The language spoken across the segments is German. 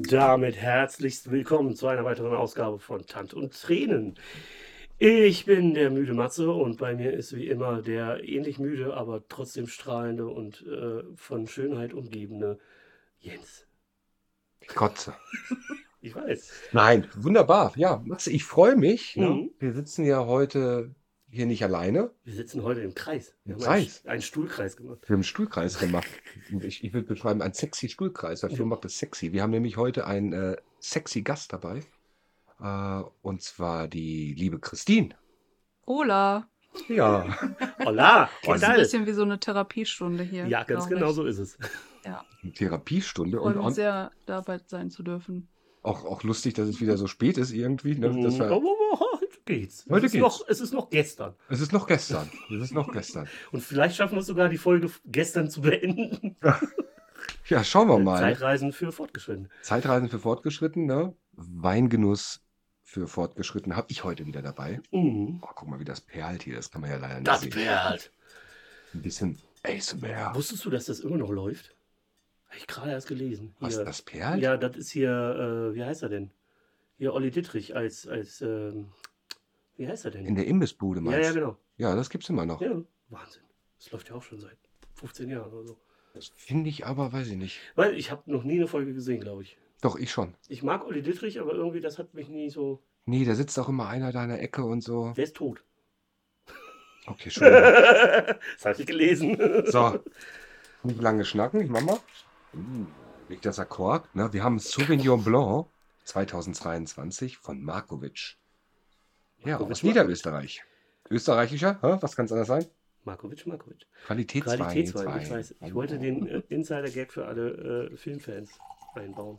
Und damit herzlichst willkommen zu einer weiteren Ausgabe von Tand und Tränen. Ich bin der müde Matze und bei mir ist wie immer der ähnlich müde, aber trotzdem strahlende und von Schönheit umgebene Jens. Ich kotze. Ich weiß. Nein, wunderbar. Ja, Matze, ich freue mich. Ne? Mhm. Wir sitzen ja heute hier nicht alleine. Wir sitzen heute im Kreis. Wir Im haben Kreis? einen Stuhlkreis gemacht. Wir haben einen Stuhlkreis gemacht. Ich würde beschreiben, einen sexy Stuhlkreis. Dafür macht es sexy. Wir haben nämlich heute einen sexy Gast dabei. Und zwar die liebe Christine. Hola. Ja. Hola, Das ist ein bisschen wie so eine Therapiestunde hier. Ja, ganz glaub genau ich. so ist es. Ja, Eine Therapiestunde. freue mich Und sehr, dabei sein zu dürfen. auch lustig, dass es wieder so spät ist irgendwie. Ne? Das war, Heute geht's. Heute es ist geht's. Noch, es ist noch gestern. es ist noch gestern. Es ist noch gestern. Und vielleicht schaffen wir es sogar, die Folge gestern zu beenden. Ja, schauen wir mal. Zeitreisen für Fortgeschrittene. Zeitreisen für Fortgeschritten, ne? Weingenuss für Fortgeschritten habe ich heute wieder dabei. Mhm. Oh, guck mal, wie das perlt hier. Das kann man ja leider nicht Das sehen. perlt. Ein bisschen ASMR. Wusstest du, dass das immer noch läuft? Habe ich gerade erst gelesen. Was, Hier. das perlt? Ja, das ist hier, wie heißt er denn? Hier Olli Dittrich als wie heißt er denn? In der Imbissbude, meinst du? ja, genau. Ja, das gibt's immer noch. Ja, Wahnsinn. Das läuft ja auch schon seit 15 Jahren oder so. Das finde ich aber, weiß ich nicht. Weil ich habe noch nie eine Folge gesehen, glaube ich. Doch, ich schon. Ich mag Olli Dittrich, aber irgendwie das hat mich nie so... Nee, da sitzt auch immer einer da in der Ecke und so. Wer ist tot? Okay, schon. Das habe ich gelesen. So, nicht lange schnacken, ich mach mal. Liegt das Akkord. Ne? Wir haben Sauvignon Blanc 2022 von Markovic. Ja, Markovic, aus Niederösterreich. Österreichischer, hä? Was kann es anders sein? Markovic. Qualitätswein. Qualitätswein, ich weiß. Ich wollte den Insider-Gag für alle Filmfans einbauen.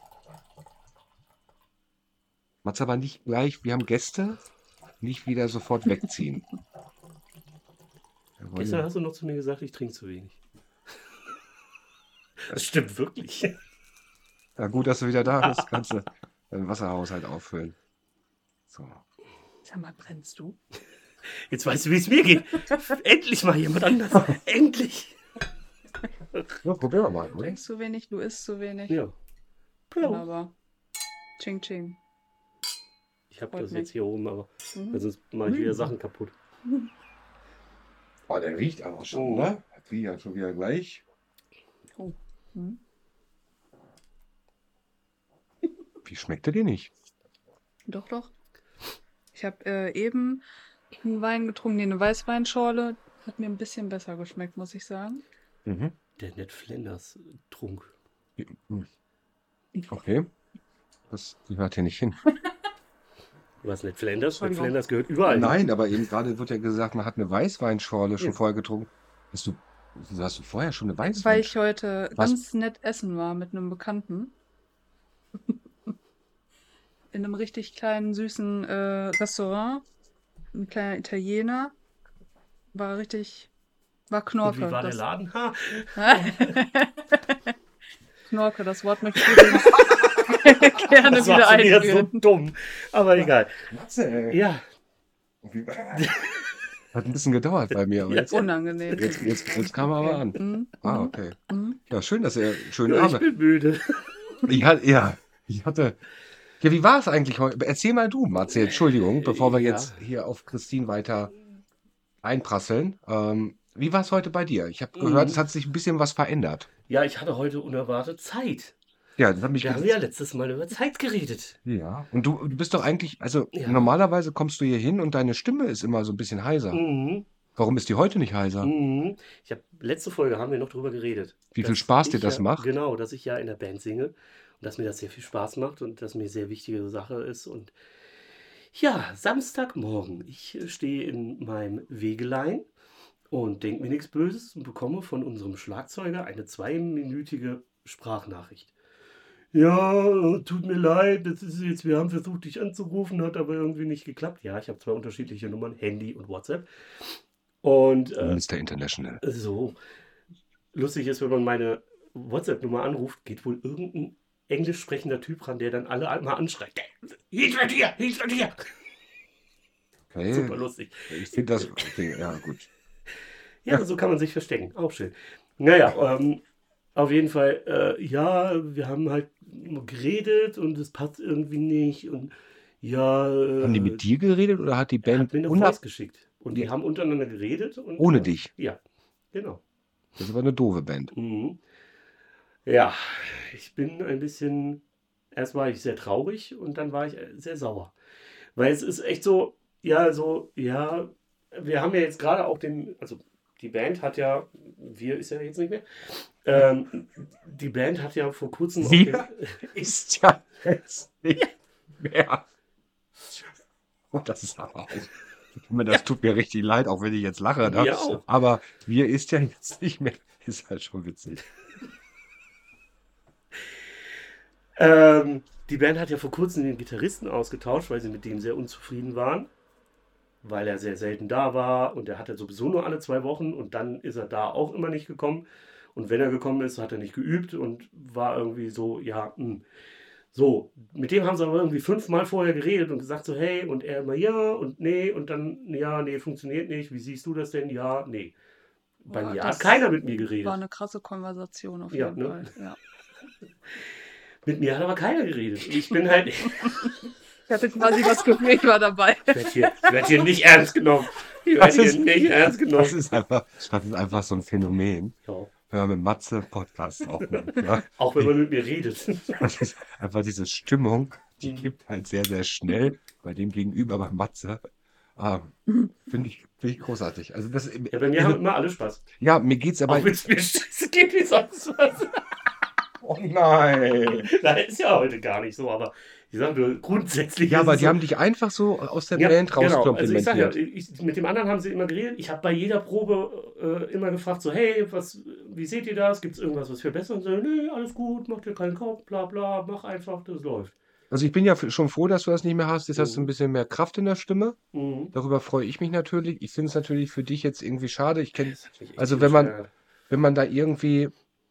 Mach's aber nicht gleich, wir haben Gäste, nicht wieder sofort wegziehen. Wir wollen- Gestern hast du noch zu mir gesagt, ich trinke zu wenig. Das stimmt wirklich. Ja, gut, dass du wieder da bist. Kannst du deinen Wasserhaushalt auffüllen. So. Sag mal, brennst du? Jetzt weißt du, wie es mir geht. Endlich mal jemand anders. Endlich. Ja, probieren wir mal. Du Oder? trinkst zu wenig, du isst zu wenig. Ja. Genau. Wunderbar. Ching, ching. Ich habe Freut das mich. jetzt hier oben, aber Mhm. sonst mache ich wieder Sachen kaputt. Oh, der riecht aber schon, ne? Der riecht ja schon wieder gleich. Oh. Mhm. Wie schmeckt der dir nicht? Doch, doch. Ich habe eben einen Wein getrunken, eine Weißweinschorle. Hat mir ein bisschen besser geschmeckt, muss ich sagen. Mhm. Der Ned Flanders Trunk. Okay. Das gehört hier nicht hin. Was, Ned Flanders? Ned Entschuldigung. Flanders gehört überall. Nein, aber eben gerade wird ja gesagt, man hat eine Weißweinschorle schon Ja. vorher getrunken. Hast du vorher schon eine Weil Weißweinschorle? ich heute Was? ganz nett essen war mit einem Bekannten. In einem richtig kleinen, süßen Restaurant. Ein kleiner Italiener. War Und Knorke. wie war der Das- Laden? Ha, Knorke, das Wort möchte ich übrigens gerne das wieder war schon wieder so einführen. dumm. Aber egal. Matze, ey. Ja, Hat ein bisschen gedauert bei mir, aber Ja. jetzt, Unangenehm. jetzt kam er aber an. Mhm. Ah, Mhm. okay. Mhm. Ja, schön, dass er schönen ich Abend. bin müde. Ich hatte. Ja, wie war es eigentlich heute? Erzähl mal du, Matze, Entschuldigung, bevor wir Ja. jetzt hier auf Christine weiter einprasseln. Wie war es heute bei dir? Ich habe gehört, es hat sich ein bisschen was verändert. Ja, ich hatte heute unerwartet Zeit. Ja, das hat mich Wir haben ja letztes Mal über Zeit geredet. Ja. Und du bist doch eigentlich, also Ja. normalerweise kommst du hier hin und deine Stimme ist immer so ein bisschen heiser. Mhm. Warum ist die heute nicht heiser? Mhm. Letzte Folge haben wir noch drüber geredet. Wie viel dass Spaß dir ich das ja, macht? Genau, dass ich ja in der Band singe und dass mir das sehr viel Spaß macht und dass mir sehr wichtige Sache ist. Und ja, Samstagmorgen. Ich stehe in meinem Wegelein und denke mir nichts Böses und bekomme von unserem Schlagzeuger eine 2-minütige Sprachnachricht. Ja, tut mir leid, das ist jetzt, wir haben versucht, dich anzurufen, hat aber irgendwie nicht geklappt. Ja, ich habe 2 unterschiedliche Nummern, Handy und WhatsApp. Und Mr. International. so, lustig ist, wenn man meine WhatsApp-Nummer anruft, geht wohl irgendein englisch sprechender Typ ran, der dann alle mal anschreit. He's right here, he's right here. Okay. Super lustig. Ich finde das, okay, ja gut. Ja, so kann man sich verstecken. Auch schön. Naja, Auf jeden Fall, ja, wir haben halt geredet und es passt irgendwie nicht. Und ja, Haben die mit dir geredet oder hat die er hat Band mir eine unab Voice geschickt. Und die haben untereinander geredet. Und, ohne dich? Ja, genau. Das ist aber eine doofe Band. Mhm. Ja, ich bin ein bisschen. Erst war ich sehr traurig und dann war ich sehr sauer. Weil es ist echt so, ja, wir haben ja jetzt gerade auch also die Band hat ja, wir ist ja jetzt nicht mehr, die Band hat ja vor kurzem auch Wir ist ja jetzt nicht mehr. Oh, das ist aber auch. Das tut mir richtig leid, auch wenn ich jetzt lache. Ne? Mir auch. Aber wir ist ja jetzt nicht mehr. Ist halt schon witzig. Die Band hat ja vor kurzem den Gitarristen ausgetauscht, weil sie mit dem sehr unzufrieden waren, weil er sehr selten da war und er hatte sowieso nur alle 2 Wochen und dann ist er da auch immer nicht gekommen. Und wenn er gekommen ist, hat er nicht geübt und war irgendwie so, ja, So, mit dem haben sie aber irgendwie 5-mal vorher geredet und gesagt so, hey, und er immer ja und nee und dann, ja, nee, funktioniert nicht. Wie siehst du das denn? Ja, nee. Bei Boah, mir hat das keiner mit mir war geredet. eine krasse Konversation auf Ja, jeden ne? Fall. Ja. Mit mir hat aber keiner geredet. Und ich bin halt, ich Ich hatte quasi das Gefühl, ich war dabei. werd hier nicht ernst genommen. Ich werde hier nicht ernst genommen. Das ist einfach so ein Phänomen. Ja. Wenn man mit Matze Podcast aufnimmt. Ne? Auch wenn man mit mir redet. Das ist einfach diese Stimmung, die kippt halt sehr, sehr schnell bei dem Gegenüber, bei Matze. Finde ich großartig. Also das, Ja, bei mir haben immer alle Spaß. ja, mir geht's aber. Auch wenn es mir scheiße geht wie sonst was. Oh nein! Das ist ja heute gar nicht so, aber ich sage nur, grundsätzlich Ja, ist aber es die so. haben dich einfach so aus der Ja, Band genau. Also ich sag ja, rauskomplimentiert. mit dem anderen haben sie immer geredet. Ich habe bei jeder Probe immer gefragt, so, hey, wie seht ihr das? Gibt es irgendwas, was wir besser? Und so, nee, alles gut, mach dir keinen Kopf, bla bla, mach einfach, das läuft. Also ich bin ja schon froh, dass du das nicht mehr hast. Jetzt hast du ein Mhm. bisschen mehr Kraft in der Stimme. Mhm. Darüber freue ich mich natürlich. Ich finde es natürlich für dich jetzt irgendwie schade. Ich kenne, Das hat mich echt also bescheuert. wenn man da irgendwie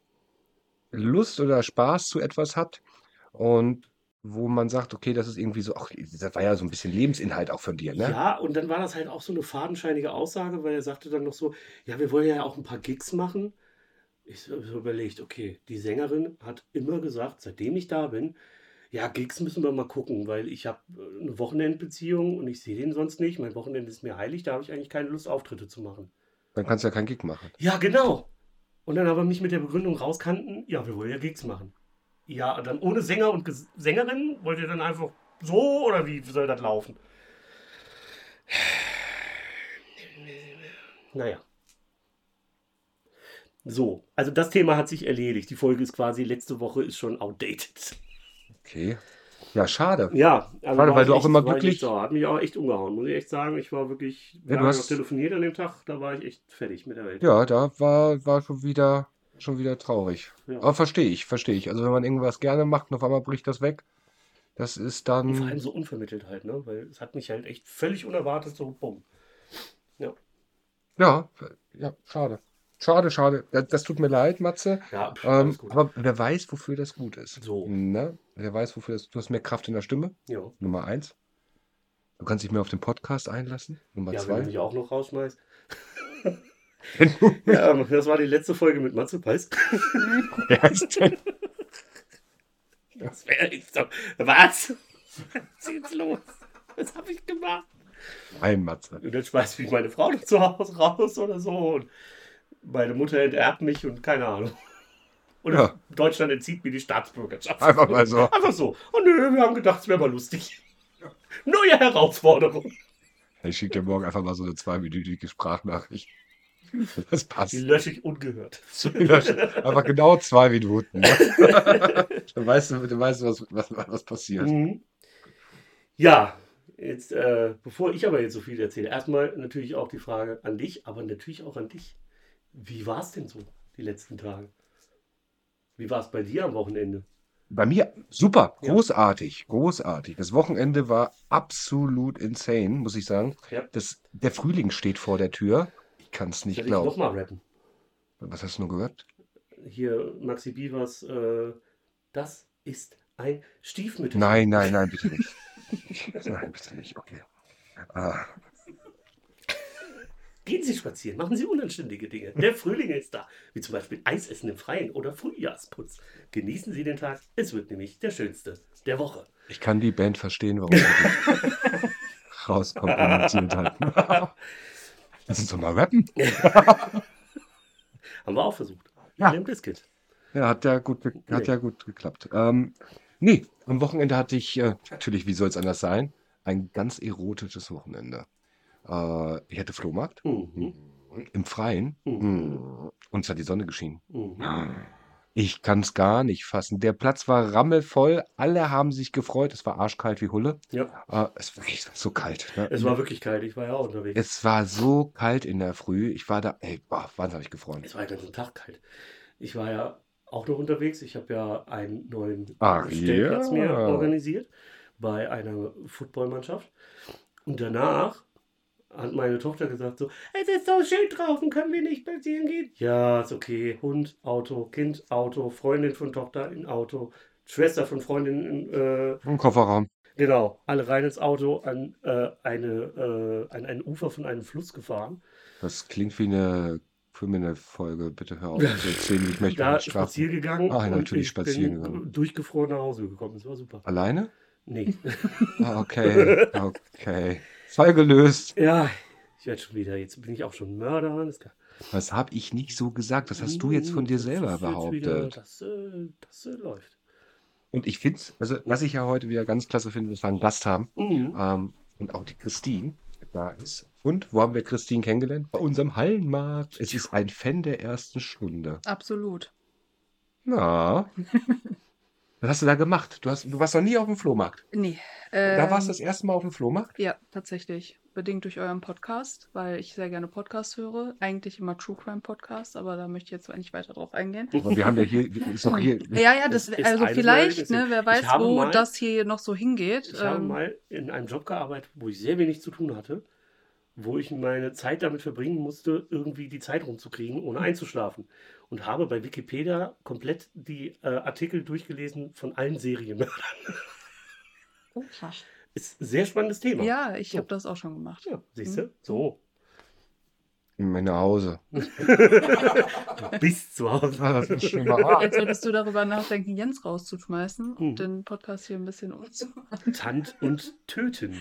Lust oder Spaß zu etwas hat und wo man sagt, okay, das ist irgendwie so, ach, das war ja so ein bisschen Lebensinhalt auch von dir, ne? Ja, und dann war das halt auch so eine fadenscheinige Aussage, weil er sagte dann noch so, ja, wir wollen ja auch ein paar Gigs machen. Ich so überlegt, okay, die Sängerin hat immer gesagt, seitdem ich da bin, ja, Gigs müssen wir mal gucken, weil ich habe eine Wochenendbeziehung und ich sehe den sonst nicht. Mein Wochenende ist mir heilig, da habe ich eigentlich keine Lust, Auftritte zu machen. Dann kannst du ja keinen Gig machen. Ja, genau. Und dann aber mich mit der Begründung rauskannten, ja, wir wollen ja Gigs machen. Ja, und dann ohne Sänger und Sängerin, wollt ihr dann einfach so oder wie soll das laufen? Naja. So, also das Thema hat sich erledigt. Die Folge ist quasi, letzte Woche ist schon outdated. Okay. Ja, schade. Ja, also Schade, war weil ich du auch echt, immer war ich echt glücklich. sauer. Hat mich auch echt umgehauen, muss ich echt sagen. Ich war wirklich, wir Ja, haben ja noch telefoniert an dem Tag, da war ich echt fertig mit der Welt. ja, da war schon wieder traurig. Ja. Aber verstehe ich. Also wenn man irgendwas gerne macht und auf einmal bricht das weg, das ist Und vor allem dann, so unvermittelt halt, ne? Weil es hat mich halt echt völlig unerwartet so, bumm. Ja, ja, ja, schade. Schade. Das tut mir leid, Matze. ja, alles gut. Aber wer weiß, wofür das gut ist. So. Ne? Wer weiß, wofür du hast mehr Kraft in der Stimme. Ja. Nummer 1. Du kannst dich mehr auf den Podcast einlassen. Nummer Ja, wenn du 2. mich auch noch rausschmeißt. Wenn du Ja, das war die letzte Folge mit Matze, weißt wer ist denn? das wäre echt so. Was? Was ist jetzt los? Was habe ich gemacht? Nein, Matze. Und dann schmeißt mich meine Frau noch zu Hause raus oder so. Und meine Mutter enterbt mich und keine Ahnung. Und Ja. Deutschland entzieht mir die Staatsbürgerschaft. Einfach mal so. Einfach so. Oh nö, wir haben gedacht, es wäre mal lustig. Neue Herausforderung. Ich schicke dir morgen einfach mal so eine 2-minütige Sprachnachricht. Das passt. Die lösche ich ungehört. Einfach genau 2 Minuten. Ne? Dann weißt du, was passiert. Mhm. Ja, jetzt, bevor ich aber jetzt so viel erzähle, erstmal natürlich auch die Frage an dich, aber natürlich auch an dich. Wie war es denn so die letzten Tage? Wie war es bei dir am Wochenende? Bei mir super, Ja. großartig. Das Wochenende war absolut insane, muss ich sagen. Ja. Der Frühling steht vor der Tür. Ich kann es nicht Soll ich glauben. nochmal rappen? Was hast du nur gehört? Hier, Maxi Bivers, das ist ein Stiefmütter. Nein, bitte nicht. Nein, bitte nicht. Okay. Ah. Gehen Sie spazieren, machen Sie unanständige Dinge. Der Frühling ist da, wie zum Beispiel Eisessen im Freien oder Frühjahrsputz. Genießen Sie den Tag, es wird nämlich der schönste der Woche. Ich kann die Band verstehen, warum sie das rauskomplimentiert hat. Lass uns doch mal rappen. Haben wir auch versucht. Ja. Limp Bizkit. Ja, hat ja gut geklappt. Nee, am Wochenende hatte ich, natürlich, wie soll es anders sein, ein ganz erotisches Wochenende. Ich hatte Flohmarkt Mhm. im Freien Mhm. und es hat die Sonne geschienen. Mhm. Ich kann es gar nicht fassen. Der Platz war rammelvoll, alle haben sich gefreut, es war arschkalt wie Hulle. Ja, Es war echt so kalt. Ne? es war wirklich kalt. Ich war ja auch unterwegs. Es war so kalt in der Früh. Ich war da, wahnsinnig gefreut. Es war den ganzen Tag kalt. Ich war ja auch noch unterwegs. Ich habe ja einen neuen Ach Stellplatz mir ja. organisiert bei einer Footballmannschaft. Und danach hat meine Tochter gesagt so, es ist so schön draußen, können wir nicht spazieren gehen? Ja, ist okay. Hund, Auto, Kind, Auto, Freundin von Tochter in Auto, Schwester von Freundin in, Im Kofferraum. genau, alle rein ins Auto an ein Ufer von einem Fluss gefahren. Das klingt wie eine Kriminalfolge. Bitte hör auf zu erzählen, ich möchte Da mich strafen. spazieren gegangen Ah, und natürlich ich spazieren bin gegangen. durchgefroren nach Hause gekommen. Das war super. Alleine? Nee. Ah, okay. Okay. Fall gelöst. Ja, ich werde schon wieder, jetzt bin ich auch schon Mörder. Alles klar. Das habe ich nicht so gesagt. Das hast du jetzt von dir Das selber ist jetzt wieder, behauptet. das läuft. Und ich finde, also was ich ja heute wieder ganz klasse finde, dass wir einen Gast haben. Mhm. Und auch die Christine da ist. Und wo haben wir Christine kennengelernt? Bei unserem Hallenmarkt. Es ist ein Fan der ersten Stunde. Absolut. Na. Was hast du da gemacht? Du warst noch nie auf dem Flohmarkt. Nee. Da warst du das erste Mal auf dem Flohmarkt? Ja, tatsächlich. Bedingt durch euren Podcast, weil ich sehr gerne Podcasts höre. Eigentlich immer True Crime Podcasts, aber da möchte ich jetzt nicht weiter drauf eingehen. Aber wir haben ja hier, ist doch hier. Ja, das, ist also eines vielleicht, meiner ne, wer weiß, habe wo mal- das hier noch so hingeht. Ich habe mal in einem Job gearbeitet, wo ich sehr wenig zu tun hatte, wo ich meine Zeit damit verbringen musste, irgendwie die Zeit rumzukriegen, ohne einzuschlafen. Und habe bei Wikipedia komplett die Artikel durchgelesen von allen Serienmördern. Oh, krass. Ist ein sehr spannendes Thema. Ja, ich So. habe das auch schon gemacht. Ja, siehst du? So. In meine Hause. Bis zu Hause. Das ist schon mal Jetzt solltest du darüber nachdenken, Jens rauszuschmeißen und Mhm. den Podcast hier ein bisschen umzumachen. Tant und töten.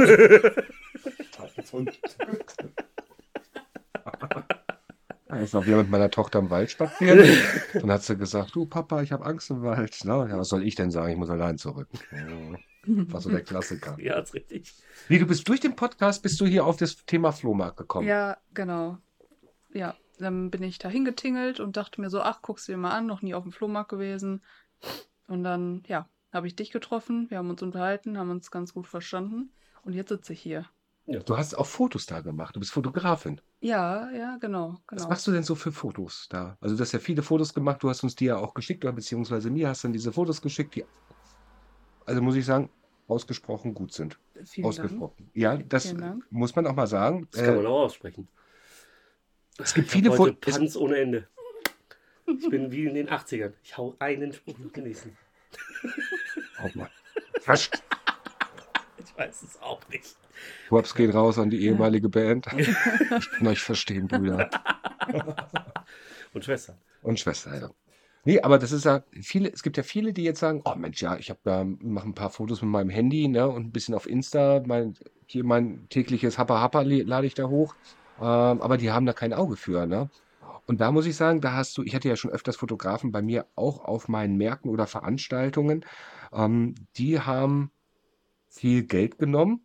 Ich war wieder mit meiner Tochter im Wald spazieren. Dann hat sie gesagt, du Papa, ich habe Angst im Wald. Na, ja, was soll ich denn sagen? Ich muss allein zurück. War so der Klassiker. Ja, ist richtig. Wie, du bist durch den Podcast, bist du hier auf das Thema Flohmarkt gekommen. Ja, genau. Ja, dann bin ich da hingetingelt und dachte mir so, ach, guck's dir mal an, noch nie auf dem Flohmarkt gewesen. Und dann, ja, habe ich dich getroffen, wir haben uns unterhalten, haben uns ganz gut verstanden. Und jetzt sitze ich hier. Du hast auch Fotos da gemacht. Du bist Fotografin. Ja, genau. Was machst du denn so für Fotos da? Also du hast ja viele Fotos gemacht, du hast uns die ja auch geschickt, oder beziehungsweise mir hast dann diese Fotos geschickt, die, also muss ich sagen, ausgesprochen gut sind. Vielen Dank. Ausgesprochen. Ja, das Vielen Dank. muss man auch mal sagen. Das kann man auch aussprechen. Es gibt Ich viele habe heute Fotos. Panz ohne Ende. Ich bin wie in den 80ern. Ich hau einen Spruch nach dem nächsten. Oh Mann. Was? Ich weiß es auch nicht. Props geht raus an die ehemalige Band. Ich kann euch verstehen, Brüder. Und Schwestern. Und Schwester, ja. Nee, aber das ist ja es gibt ja viele, die jetzt sagen, oh Mensch, ja, ich mache ein paar Fotos mit meinem Handy, ne, und ein bisschen auf Insta, mein tägliches Happa lade ich da hoch, aber die haben da kein Auge für, ne. Und da muss ich sagen, ich hatte ja schon öfters Fotografen bei mir auch auf meinen Märkten oder Veranstaltungen, die haben viel Geld genommen.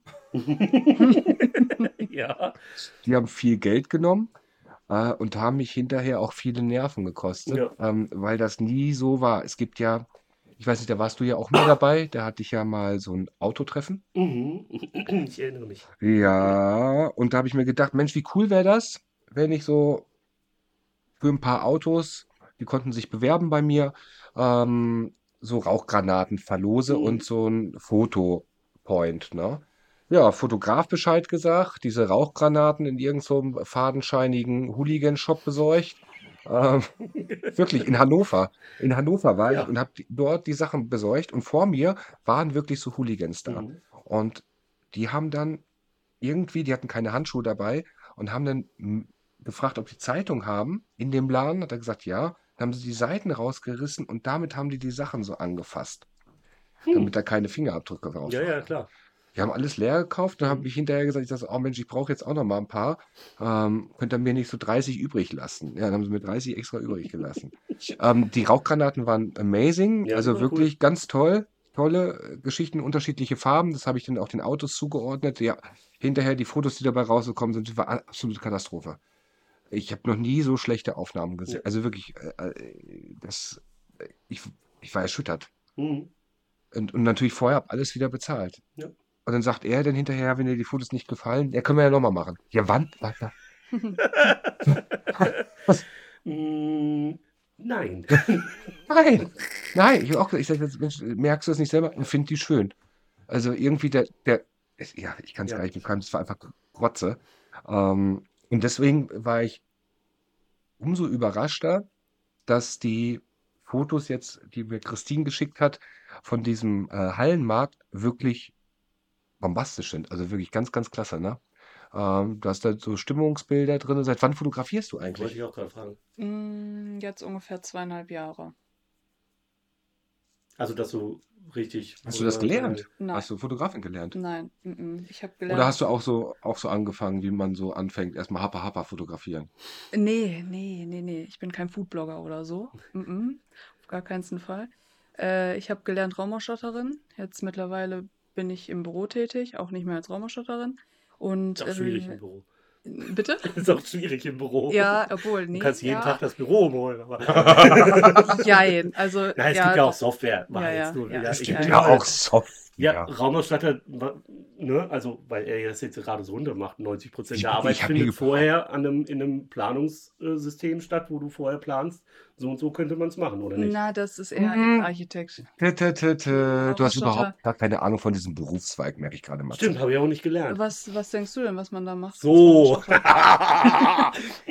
Ja. Die haben viel Geld genommen und haben mich hinterher auch viele Nerven gekostet, Ja. weil das nie so war. Es gibt ja, ich weiß nicht, da warst du ja auch mal dabei, da hatte ich ja mal so ein Autotreffen. Mhm. Ich erinnere mich. Ja, und da habe ich mir gedacht, Mensch, wie cool wäre das, wenn ich so für ein paar Autos, die konnten sich bewerben bei mir, so Rauchgranaten verlose und so ein Fotopoint, ne? Ja, Fotograf Bescheid gesagt, diese Rauchgranaten in irgend so einem fadenscheinigen Hooligan-Shop besorgt. Wirklich, in Hannover. In Hannover war Ja. ich und habe dort die Sachen besorgt und vor mir waren wirklich so Hooligans da. Mhm. Und die haben dann irgendwie, die hatten keine Handschuhe dabei und haben dann gefragt, ob die Zeitung haben in dem Laden. Hat er gesagt, ja. Dann haben sie die Seiten rausgerissen und damit haben die Sachen so angefasst, damit da keine Fingerabdrücke drauf Ja, waren. ja, klar. Die haben alles leer gekauft. Dann habe ich hinterher gesagt, ich sag so, oh Mensch, ich brauche jetzt auch noch mal ein paar. Könnt ihr mir nicht so 30 übrig lassen? Ja, dann haben sie mir 30 extra übrig gelassen. Die Rauchgranaten waren amazing, Ja, also super cool. wirklich ganz toll. Tolle Geschichten, unterschiedliche Farben. Das habe ich dann auch den Autos zugeordnet. Ja, hinterher die Fotos, die dabei rausgekommen sind, war absolute Katastrophe. Ich habe noch nie so schlechte Aufnahmen gesehen. Ja. Also wirklich, ich war erschüttert. Mhm. Und natürlich vorher habe alles wieder bezahlt. Ja. Und dann sagt er dann hinterher, wenn dir die Fotos nicht gefallen, ja, können wir ja nochmal machen. Ja, wann? Was? Mm, Nein. Nein, nein. Ich habe auch gesagt, ich sage jetzt, Mensch, merkst du das nicht selber? Ich finde die schön. Also irgendwie ja, ich kann es Ja. gar nicht beschreiben, das war einfach Grotze. Und deswegen war ich umso überraschter, dass die Fotos jetzt, die mir Christine geschickt hat, von diesem Hallenmarkt wirklich bombastisch sind. Also wirklich ganz, ganz klasse, ne? Du hast da so Stimmungsbilder drin. Seit wann fotografierst du Wollte eigentlich? ich auch gerade fragen. Jetzt ungefähr 2,5 Jahre. Also, dass du richtig. Hast du das gelernt? Nein. Hast du Fotografin gelernt? Nein, ich habe Oder gelernt. hast du auch so angefangen, wie man so anfängt, erstmal Happa fotografieren? Nee. Ich bin kein Foodblogger oder so. Auf gar keinen Fall. Ich habe gelernt Raumausstatterin. Jetzt mittlerweile bin ich im Büro tätig, auch nicht mehr als Raumausstatterin. Und Ist auch schwierig im Büro. bitte? Ist auch schwierig im Büro. Ja, obwohl, Du nee. kannst jeden ja. Tag das Büro umholen. Aber Jein, also Nein, es ja, gibt ja auch Software. War Ja, jetzt nur ja. wieder. Es Ich gibt bin ja halt- Software. Ja, Raumausstatter, ne, also, weil er das jetzt gerade so runter macht, 90% der Arbeit Ich hab findet nie vorher in einem Planungssystem statt, wo du vorher planst. So und so könnte man es machen, oder nicht? Na, das ist eher Mhm. ein Architekt. Du hast Raumausstatter. überhaupt gar keine Ahnung von diesem Berufszweig, merke ich gerade mal. Stimmt, habe ich auch nicht gelernt. Was denkst du denn, was man da macht? So. als Raumausstatter?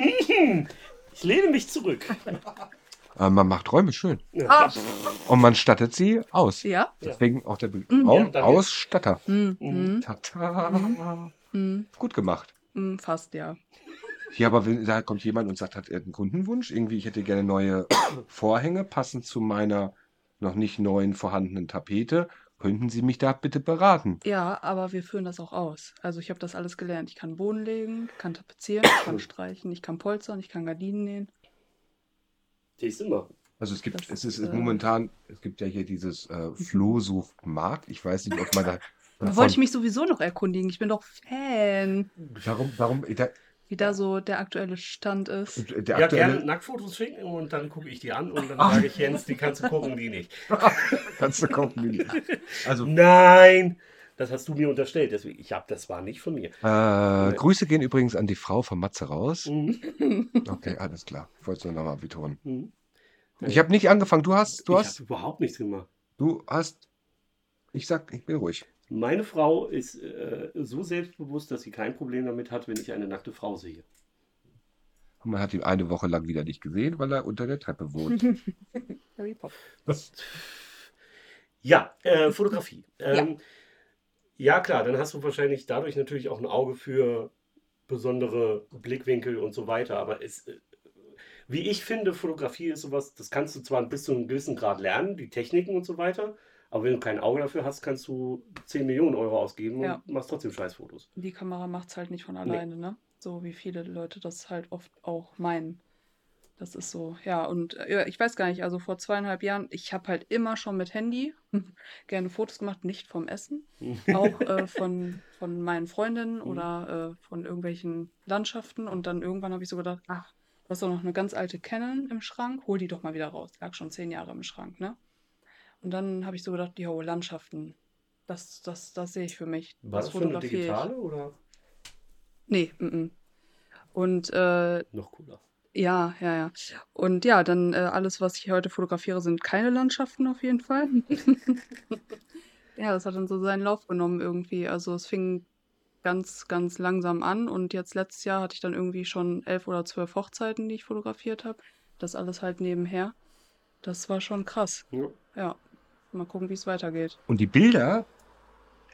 Ich lehne mich zurück. Man macht Räume schön. Ah, Und man stattet sie aus. ja. Deswegen auch der Ja, danke. Raumausstatter. Mhm. Tata. Mhm. Gut gemacht. Fast, ja. Ja, aber wenn da kommt jemand und sagt, hat er einen Kundenwunsch? Irgendwie, ich hätte gerne neue Vorhänge, passend zu meiner noch nicht neuen vorhandenen Tapete. Könnten Sie mich da bitte beraten? Ja, aber wir führen das auch aus. Also ich habe das alles gelernt. Ich kann Boden legen, ich kann tapezieren, ich kann streichen, ich kann polstern, ich kann Gardinen nähen. Siehst du mal. Also es gibt, Das es ist ist, momentan, es gibt ja hier dieses Flohsuchtmarkt. Ich weiß nicht, ob man da Da wollte ich mich sowieso noch erkundigen. Ich bin doch Fan, wie da so der aktuelle Stand ist. der Ja, aktuelle, gerne Nacktfotos schicken und dann gucke ich die an und dann Ach. sage ich Jens, die kannst du gucken, die nicht. kannst du gucken. Also Nein! Das hast du mir unterstellt, deswegen, das war nicht von mir. Grüße gehen übrigens an die Frau von Matze raus. Mhm. Okay, alles klar. Ich wollte es nur nochmal betonen. Mhm. Ich habe nicht angefangen. Du Ich hast, habe überhaupt nichts gemacht. ich bin ruhig. Meine Frau ist so selbstbewusst, dass sie kein Problem damit hat, wenn ich eine nackte Frau sehe. Und man hat ihn eine Woche lang wieder nicht gesehen, weil er unter der Treppe wohnt. Harry Potter. Ja, Fotografie. Ja, klar, dann hast du wahrscheinlich dadurch natürlich auch ein Auge für besondere Blickwinkel und so weiter. Aber wie ich finde, Fotografie ist sowas, das kannst du zwar bis zu einem gewissen Grad lernen, die Techniken und so weiter. Aber wenn du kein Auge dafür hast, kannst du 10 Millionen Euro ausgeben Ja. und machst trotzdem Scheißfotos. Die Kamera macht es halt nicht von alleine, ne? So wie viele Leute das halt oft auch meinen. Das ist so, ja, und ich weiß gar nicht, also vor 2,5 Jahren, ich habe halt immer schon mit Handy gerne Fotos gemacht, nicht vom Essen, auch von meinen Freundinnen oder von irgendwelchen Landschaften. Und dann irgendwann habe ich so gedacht, ach, du hast doch noch eine ganz alte Canon im Schrank, hol die doch mal wieder raus. Lag schon 10 Jahre im Schrank, ne? Und dann habe ich so gedacht, jo, Landschaften, das sehe ich für mich. War das schon eine fotografiere ich. digitale oder Nee, Und noch cooler? ja. Und ja, dann alles, was ich heute fotografiere, sind keine Landschaften auf jeden Fall. Ja, das hat dann so seinen Lauf genommen irgendwie. Also es fing ganz, ganz langsam an und jetzt letztes Jahr hatte ich dann irgendwie schon 11 oder 12 Hochzeiten, die ich fotografiert habe. Das alles halt nebenher. Das war schon krass. Ja. Ja, mal gucken, wie es weitergeht. Und die Bilder,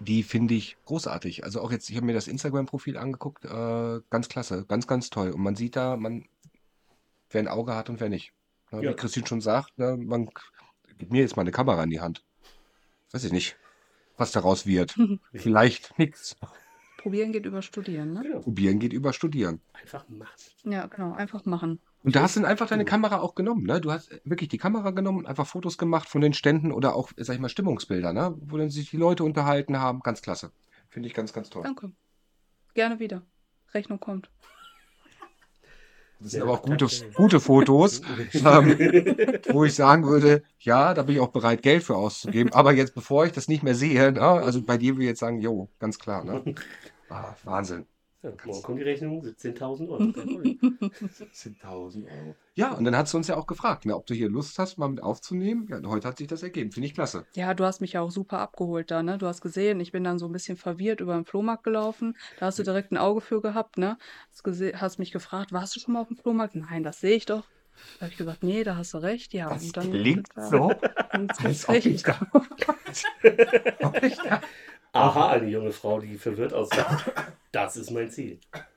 die finde ich großartig. Also auch jetzt, ich habe mir das Instagram-Profil angeguckt, ganz klasse, ganz, ganz toll. Und man sieht da, wer ein Auge hat und wer nicht. Ne, wie Ja. Christine schon sagt, ne, gibt mir jetzt mal eine Kamera in die Hand. Weiß ich nicht, was daraus wird. Vielleicht nichts. Probieren geht über Studieren, ne? Genau. Probieren geht über Studieren. Einfach machen. Ja, genau, einfach machen. Und da hast du dann einfach deine Gut. Kamera auch genommen, ne? Du hast wirklich die Kamera genommen und einfach Fotos gemacht von den Ständen oder auch, sag ich mal, Stimmungsbilder, ne? Wo dann sich die Leute unterhalten haben. Ganz klasse. Finde ich ganz, ganz toll. Danke. Gerne wieder. Rechnung kommt. Das sind Ja, aber auch danke. gute Fotos, wo ich sagen würde, ja, da bin ich auch bereit, Geld für auszugeben. Aber jetzt, bevor ich das nicht mehr sehe, ne? Also bei dir will ich jetzt sagen, jo, ganz klar, ne? Wahnsinn. Ja, morgen kommt die Rechnung, 17.000 Euro. Kein Problem. 17.000 Euro. Ja, und dann hast du uns ja auch gefragt, ne, ob du hier Lust hast, mal mit aufzunehmen. Ja, heute hat sich das ergeben. Finde ich klasse. Ja, du hast mich ja auch super abgeholt da, ne? Du hast gesehen, ich bin dann so ein bisschen verwirrt über den Flohmarkt gelaufen. Da hast du direkt ein Auge für gehabt, ne? Hast mich gefragt, warst du schon mal auf dem Flohmarkt? Nein, das sehe ich doch. Da habe ich gesagt, nee, da hast du recht. Ja, und dann klingt sind wir so, ins als ob ich Gespräch da... ob ich da... Aha, eine junge Frau, die verwirrt aussieht. Das ist mein Ziel.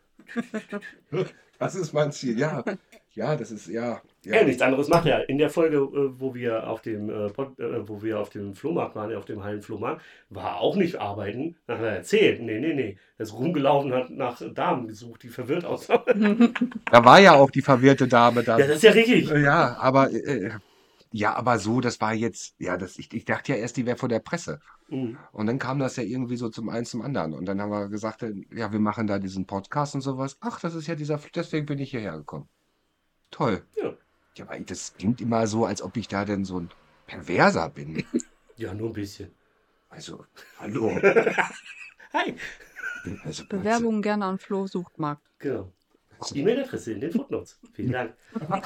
Das ist mein Ziel, ja. Ja, das ist, ja. Ja, nichts anderes macht er. In der Folge, wo wir auf dem Flohmarkt waren, auf dem Hallenflohmarkt, war er auch nicht arbeiten. Dann hat er erzählt, nee. Er ist rumgelaufen, hat nach Damen gesucht, die verwirrt aussahen. Da war ja auch die verwirrte Dame da. Ja, das ist ja richtig. Ja, aber so, das war jetzt, ja, ich dachte ja erst, die wäre vor der Presse. Mhm. Und dann kam das ja irgendwie so zum einen zum anderen. Und dann haben wir gesagt, ja, wir machen da diesen Podcast und sowas. Ach, das ist ja deswegen bin ich hierher gekommen. Toll. Ja. Ja, aber das klingt immer so, als ob ich da denn so ein Perverser bin. Ja, nur ein bisschen. Also, hallo. Hi. Also, Bewerbungen gerne an Flo Suchtmarkt. Genau. E-Mail-Adresse in den Footnotes. Vielen Dank.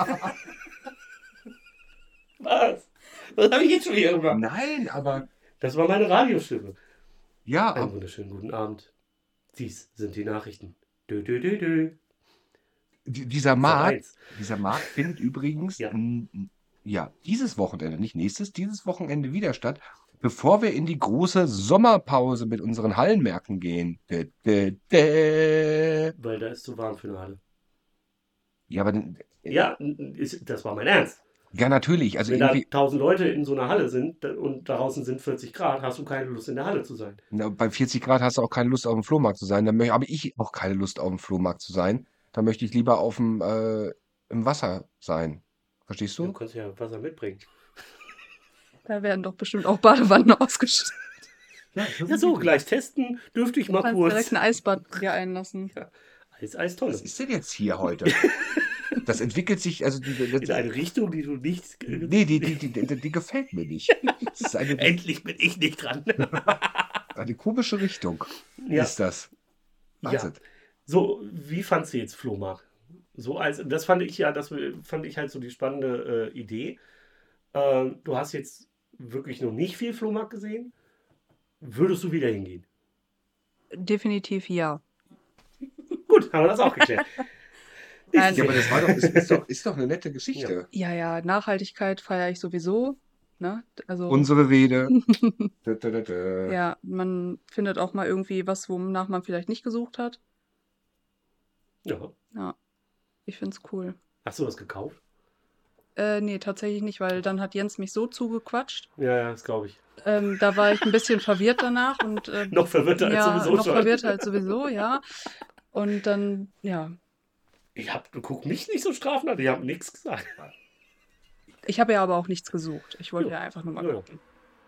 Was? Was habe ich jetzt schon wieder gemacht? Nein, aber Das war meine Radiostimme. ja, Einen wunderschönen guten Abend. Dies sind die Nachrichten. Dö, dö, dö, dö. dieser Sat. Markt, 1. dieser Markt findet übrigens Ja. Dieses Wochenende, nicht nächstes, dieses Wochenende wieder statt, bevor wir in die große Sommerpause mit unseren Hallenmärkten gehen. Weil da ist zu warm für eine Halle. Ja, aber Ja, das war mein Ernst. ja, natürlich. Also Wenn da irgendwie, 1000 Leute in so einer Halle sind und draußen sind 40 Grad, hast du keine Lust in der Halle zu sein. bei 40 Grad hast du auch keine Lust auf dem Flohmarkt zu sein. Dann habe ich auch keine Lust auf dem Flohmarkt zu sein. Da möchte ich lieber im Wasser sein. Verstehst Du du? kannst ja Wasser mitbringen. Da werden doch bestimmt auch Badewannen ausgestattet. Ja, so, gleich testen dürfte ich Du mal kannst kurz. direkt ein Eisbad dir einlassen. Eis toll. Was ist denn jetzt hier heute? Das entwickelt sich, also In eine Richtung, die du nicht. nee, die gefällt mir nicht. Das ist Endlich bin ich nicht dran. eine komische Richtung, Ja. ist das. Ja. Wahnsinn. So, wie fandst du jetzt Flohmarkt? Das fand ich halt so die spannende Idee. Du hast jetzt wirklich noch nicht viel Flohmarkt gesehen. Würdest du wieder hingehen? Definitiv ja. Gut, haben wir das auch geklärt. Nein. Ja, aber das war ist doch eine nette Geschichte. Ja, Nachhaltigkeit feiere ich sowieso. Ne? Also, Unsere Rede. ja, man findet auch mal irgendwie was, wonach man vielleicht nicht gesucht hat. Ja. Ja, ich finde es cool. Hast du was gekauft? Nee, tatsächlich nicht, weil dann hat Jens mich so zugequatscht. Ja, das glaube ich. Da war ich ein bisschen verwirrt danach und Noch verwirrter als ja, sowieso noch schon. verwirrter als sowieso, ja. Und dann, ja, Du guck mich nicht so strafend an, ich habe nichts gesagt. ich habe ja aber auch nichts gesucht. Ich wollte Ja. ja einfach nur mal Ja. gucken.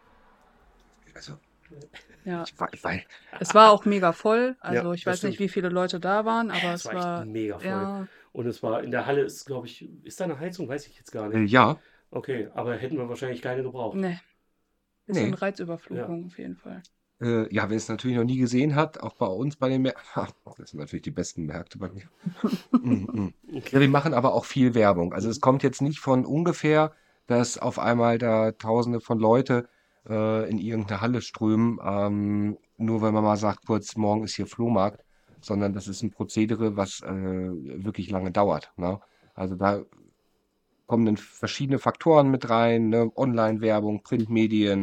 Also, Ja, weil, es war auch mega voll. Also Ja, ich das weiß nicht, stimmt. wie viele Leute da waren, aber Es es war war, echt mega voll. ja, Und es war in der Halle ist, glaube ich, ist da eine Heizung? Weiß ich jetzt gar nicht. ja, Okay, aber hätten wir wahrscheinlich keine gebraucht. ne. Bisschen Nee. Reizüberflutung auf jeden Fall. ja, wer es natürlich noch nie gesehen hat, auch bei uns bei den Märkten, das sind natürlich die besten Märkte bei mir. Ja, wir machen aber auch viel Werbung. Also es kommt jetzt nicht von ungefähr, dass auf einmal da Tausende von Leute in irgendeine Halle strömen, nur weil man mal sagt, kurz, morgen ist hier Flohmarkt, sondern das ist ein Prozedere, was wirklich lange dauert. Ne? Also da kommen dann verschiedene Faktoren mit rein, ne? Online-Werbung, Printmedien,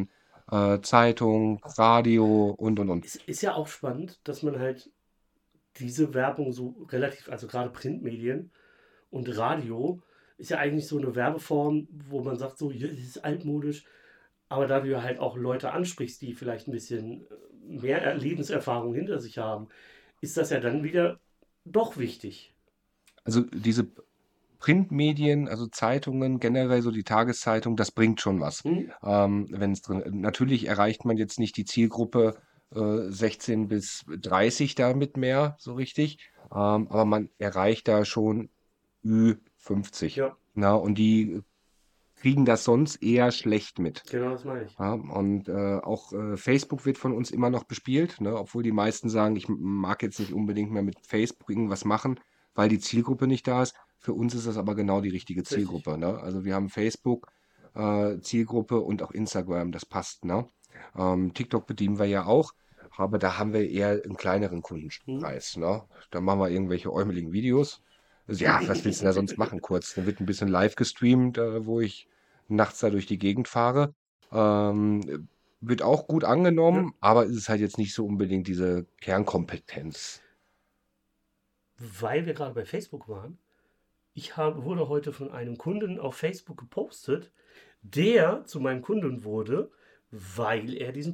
Zeitung, Radio und. Ist ja auch spannend, dass man halt diese Werbung so relativ, also gerade Printmedien und Radio ist ja eigentlich so eine Werbeform, wo man sagt, so, ja, das ist altmodisch, aber da du ja halt auch Leute ansprichst, die vielleicht ein bisschen mehr Lebenserfahrung hinter sich haben, ist das ja dann wieder doch wichtig. Also diese Printmedien, also Zeitungen, generell so die Tageszeitung, das bringt schon was. Hm? Wenn es drin, natürlich erreicht man jetzt nicht die Zielgruppe 16 bis 30 damit mehr so richtig, aber man erreicht da schon Ü50. Ja, Na, und die kriegen das sonst eher schlecht mit. genau das meine ich. Ja, und auch Facebook wird von uns immer noch bespielt, ne? Obwohl die meisten sagen, ich mag jetzt nicht unbedingt mehr mit Facebook irgendwas machen, weil die Zielgruppe nicht da ist. Für uns ist das aber genau die richtige Richtig. Zielgruppe, ne? Also wir haben Facebook Zielgruppe und auch Instagram, das passt, ne? TikTok bedienen wir ja auch, aber da haben wir eher einen kleineren Kundenkreis, ne? Da machen wir irgendwelche äumeligen Videos. Also, ja, was willst du denn da sonst machen kurz? Dann wird ein bisschen live gestreamt, wo ich nachts da durch die Gegend fahre. Wird auch gut Ja. angenommen, aber es ist halt jetzt nicht so unbedingt diese Kernkompetenz. Weil wir gerade bei Facebook waren, wurde heute von einem Kunden auf Facebook gepostet, der zu meinem Kunden wurde, weil er diesen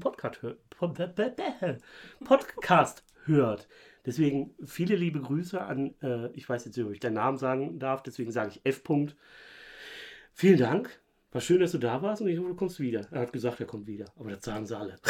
Podcast hört. Deswegen viele liebe Grüße an, ich weiß jetzt nicht, ob ich deinen Namen sagen darf, deswegen sage ich F. -Punkt. Vielen Dank. War schön, dass du da warst und ich hoffe, du kommst wieder. Er hat gesagt, er kommt wieder, aber das sagen sie alle.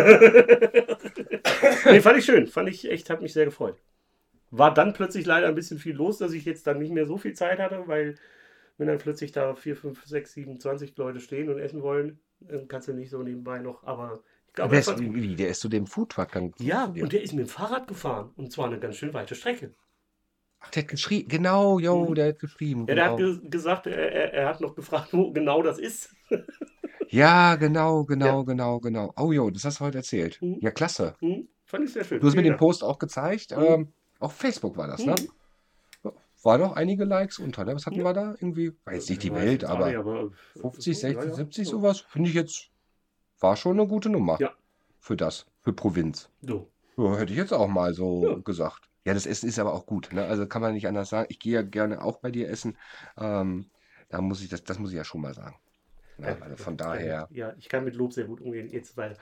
Nee, fand ich schön. Fand ich echt, hat mich sehr gefreut. War dann plötzlich leider ein bisschen viel los, dass ich jetzt dann nicht mehr so viel Zeit hatte, weil wenn dann plötzlich da 4, 5, 6, 7, 20 Leute stehen und essen wollen, dann kannst du nicht so nebenbei noch, aber ich glaube, Der das ist, war gut. der ist zu dem Foodtruck dann. Ja, und der ist mit dem Fahrrad gefahren und zwar eine ganz schön weite Strecke. Ach, der hat geschrieben. Genau, jo, der hat geschrieben. Ja, der hat Genau. gesagt, er hat noch gefragt, wo genau das ist. Ja, genau. Ja, Oh, jo, das hast du heute erzählt. hm, Ja, klasse. fand ich sehr schön. Du hast mir Vielen den Dank. Post auch gezeigt. Auf Facebook war das, ne? Hm, Ja, war noch einige Likes unter, ne? Was hatten ja. wir da? Irgendwie, war jetzt nicht die Weiß Welt, jetzt auch nicht, aber aber 50, so, ja, 60, ja. 70, So. sowas. Finde ich jetzt, war schon eine gute Nummer Ja, für das, für Provinz. so. Ja, hätte ich jetzt auch mal Ja, so gesagt. Ja, das Essen ist aber auch gut, ne? Also kann man nicht anders sagen. Ich gehe ja gerne auch bei dir essen. Da muss ich das muss ich ja schon mal sagen. Ne? danke, Also von danke. daher, Ja, ich kann mit Lob sehr gut umgehen. Jetzt weiter.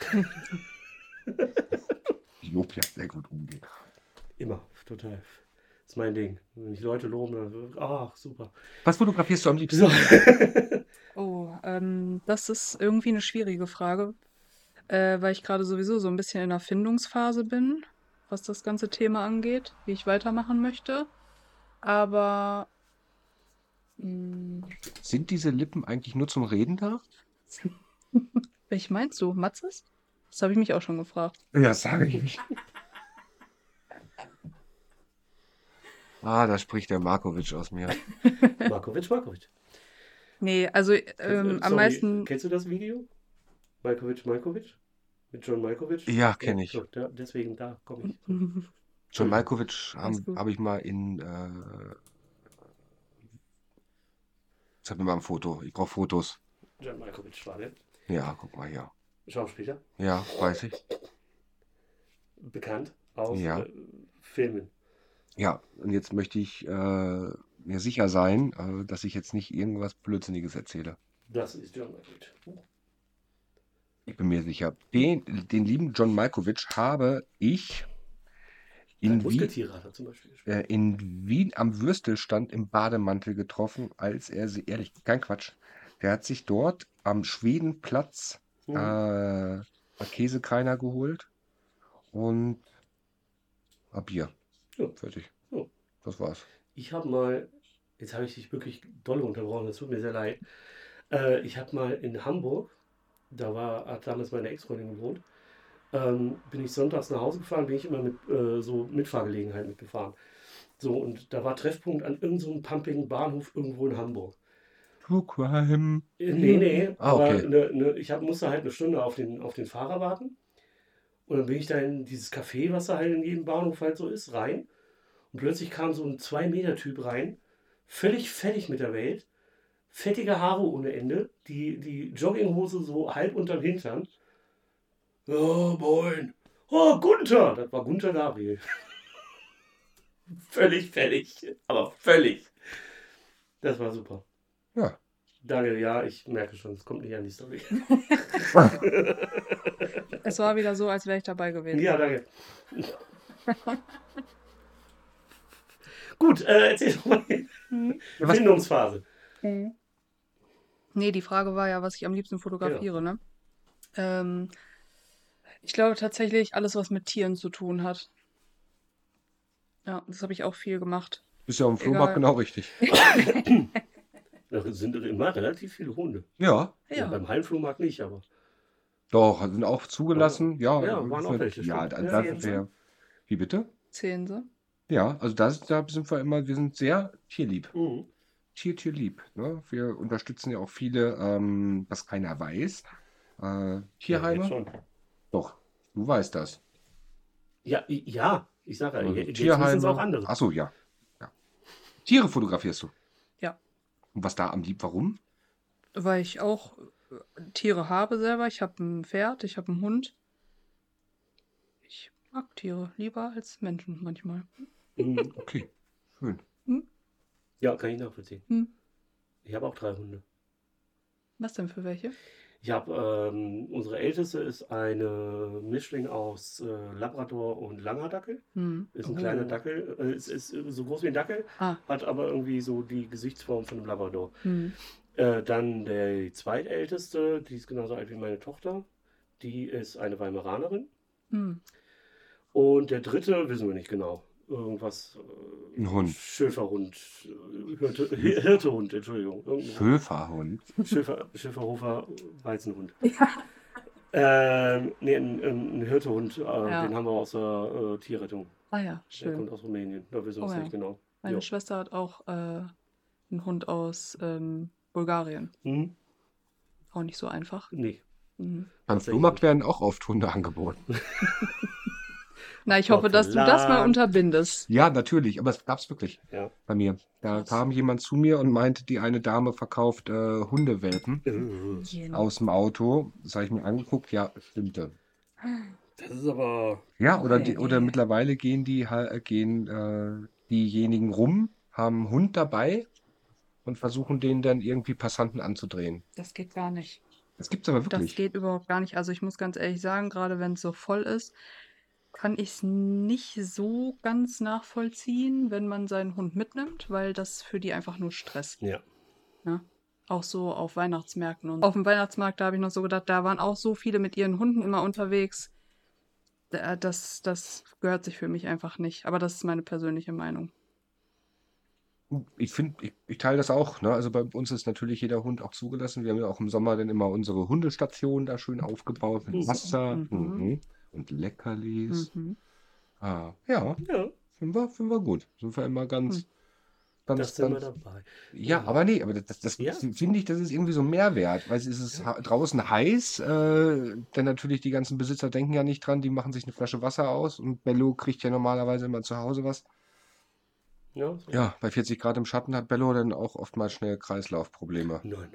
ich lobe ja sehr gut umgehen. Immer, total. Das ist mein Ding. Wenn ich Leute loben, dann, ach, super. Was fotografierst du am liebsten? So. Oh, das ist irgendwie eine schwierige Frage, weil ich gerade sowieso so ein bisschen in der Findungsphase bin, was das ganze Thema angeht, wie ich weitermachen möchte. Aber Sind diese Lippen eigentlich nur zum Reden da? welch meinst du? Matzes? Das habe ich mich auch schon gefragt. Ja, sage ich nicht. Ah, da spricht der Markovic aus mir. Markovic. Nee, also am Sorry, meisten. kennst du das Video? Malkovich? Mit John Malkovich? Ja, Ja, kenne ich. so, deswegen, da komme ich. John Entschuldigung. Malkovic Alles gut. habe ich mal in. Jetzt habe ich mal ein Foto. Ich brauche Fotos. John Malkovich war der Ja, guck mal hier. Schauspieler, Ja, weiß ich. bekannt aus Ja. Filmen. Ja, und jetzt möchte ich mir sicher sein, dass ich jetzt nicht irgendwas Blödsinniges erzähle. Das ist John Malkovich. Ich bin mir sicher. Den lieben John Malkovich habe ich Ein in Wien, Musketier hat er zum Beispiel gespielt. in Wien am Würstelstand im Bademantel getroffen, als er sie, ehrlich, kein Quatsch, der hat sich dort am Schwedenplatz Käsekreiner geholt und ein Bier. Ja. Fertig. Ja. Das war's. Ich habe mal, jetzt habe ich dich wirklich doll unterbrochen, das tut mir sehr leid. Ich habe mal in Hamburg, hat damals meine Ex-Freundin gewohnt, bin ich sonntags nach Hause gefahren, bin ich immer mit so Mitfahrgelegenheit mitgefahren. So, und da war Treffpunkt an irgendeinem so pumpigen Bahnhof irgendwo in Hamburg. True Crime. Nee, Ah, aber okay. ich musste halt eine Stunde auf den Fahrer warten. Und dann bin ich da in dieses Café, was da halt in jedem Bahnhof halt so ist, rein. Und plötzlich kam so ein 2-Meter-Typ rein, völlig fertig mit der Welt, fettige Haare ohne Ende, die Jogginghose so halb unterm Hintern. Ja, moin. Oh, Gunther! Das war Gunther Gabriel. Völlig fertig. Aber völlig. Das war super. Ja. Danke, ja, ich merke schon, es kommt nicht an die Story. Es war wieder so, als wäre ich dabei gewesen. Ja, danke. Gut, erzähl doch mal die Was- Findungsphase. Nee, die Frage war ja, was ich am liebsten fotografiere, ne? Ich glaube tatsächlich alles, was mit Tieren zu tun hat. Ja, das habe ich auch viel gemacht. Bist ja auf dem Flohmarkt Egal. genau richtig. Da sind immer relativ viele Hunde. Ja, Ja, Ja. beim Hallenflohmarkt nicht, aber. doch, sind auch zugelassen. Ja, Ja, waren auch welche, Ja, stimmt. da Ja, sind wir. Wie bitte? Sehen Sie? Ja, also da sind wir immer, wir sind sehr tierlieb. Mhm. Tierlieb. Ne? Wir unterstützen ja auch viele, was keiner weiß. Ja, Tierheime. jetzt schon. Doch, du weißt das. Ja, ich sage ja, Also jetzt wissen es auch andere. Achso, ja. Tiere fotografierst du. Ja. Und was da am lieb, warum? Weil ich auch Tiere habe selber. Ich habe ein Pferd, ich habe einen Hund. Ich mag Tiere lieber als Menschen manchmal. Mhm. Okay, schön. Ja, kann ich nachvollziehen. Hm. Ich habe auch 3 Hunde. Was denn für welche? Ich habe, unsere älteste ist eine Mischling aus Labrador und langer Dackel. Ist ein kleiner Dackel, ist so groß wie ein Dackel, Ah. hat aber irgendwie so die Gesichtsform von einem Labrador. Hm. Dann die zweitälteste, die ist genauso alt wie meine Tochter. Die ist eine Weimaranerin. Hm. Und der dritte wissen wir nicht genau. Irgendwas. Ein Hund. Schäferhund. Hirtehund, Entschuldigung. Irgendein Schöferhund. Schäferhofer Weizenhund. Ja. Nee, ein Hirtehund, Ja. den haben wir aus der Tierrettung. Ah ja, Der schön. kommt aus Rumänien. Da wissen wir Oh es ja. nicht genau. Meine Jo. Schwester hat auch einen Hund aus Bulgarien. Hm? Auch nicht so einfach. Nee. Mhm. Beim Tatsächlich Flohmarkt nicht. werden auch oft Hunde angeboten. Na, ich hoffe, dass du das mal unterbindest. Ja, natürlich, aber es gab's wirklich Ja. bei mir. Da Krass. kam jemand zu mir und meinte, die eine Dame verkauft Hundewelpen aus dem Auto. Das habe ich mir angeguckt, ja, stimmte. Das ist aber. Ja, oder Okay. mittlerweile gehen diejenigen rum, haben einen Hund dabei und versuchen den dann irgendwie Passanten anzudrehen. Das geht gar nicht. Das gibt's aber Das wirklich. geht überhaupt gar nicht. Also ich muss ganz ehrlich sagen, gerade wenn es so voll ist, kann ich es nicht so ganz nachvollziehen, wenn man seinen Hund mitnimmt, weil das für die einfach nur Stress. Ja. Ne? Auch so auf Weihnachtsmärkten. Und auf dem Weihnachtsmarkt, da habe ich noch so gedacht, da waren auch so viele mit ihren Hunden immer unterwegs. Das gehört sich für mich einfach nicht. Aber das ist meine persönliche Meinung. Ich finde, ich teile das auch. Ne? Also bei uns ist natürlich jeder Hund auch zugelassen. Wir haben ja auch im Sommer dann immer unsere Hundestation da schön aufgebaut mit Wasser und Leckerlis. Mhm. Ja, Ja, finden wir gut. Sind wir immer ganz, das sind wir ganz. dabei. Ja, aber nee, aber das Ja. finde ich, das ist irgendwie so ein Mehrwert, weil es ist draußen heiß, denn natürlich die ganzen Besitzer denken ja nicht dran, die machen sich eine Flasche Wasser aus und Bello kriegt ja normalerweise immer zu Hause was. Ja, so. Ja, bei 40 Grad im Schatten hat Bello dann auch oftmals schnell Kreislaufprobleme. Nein.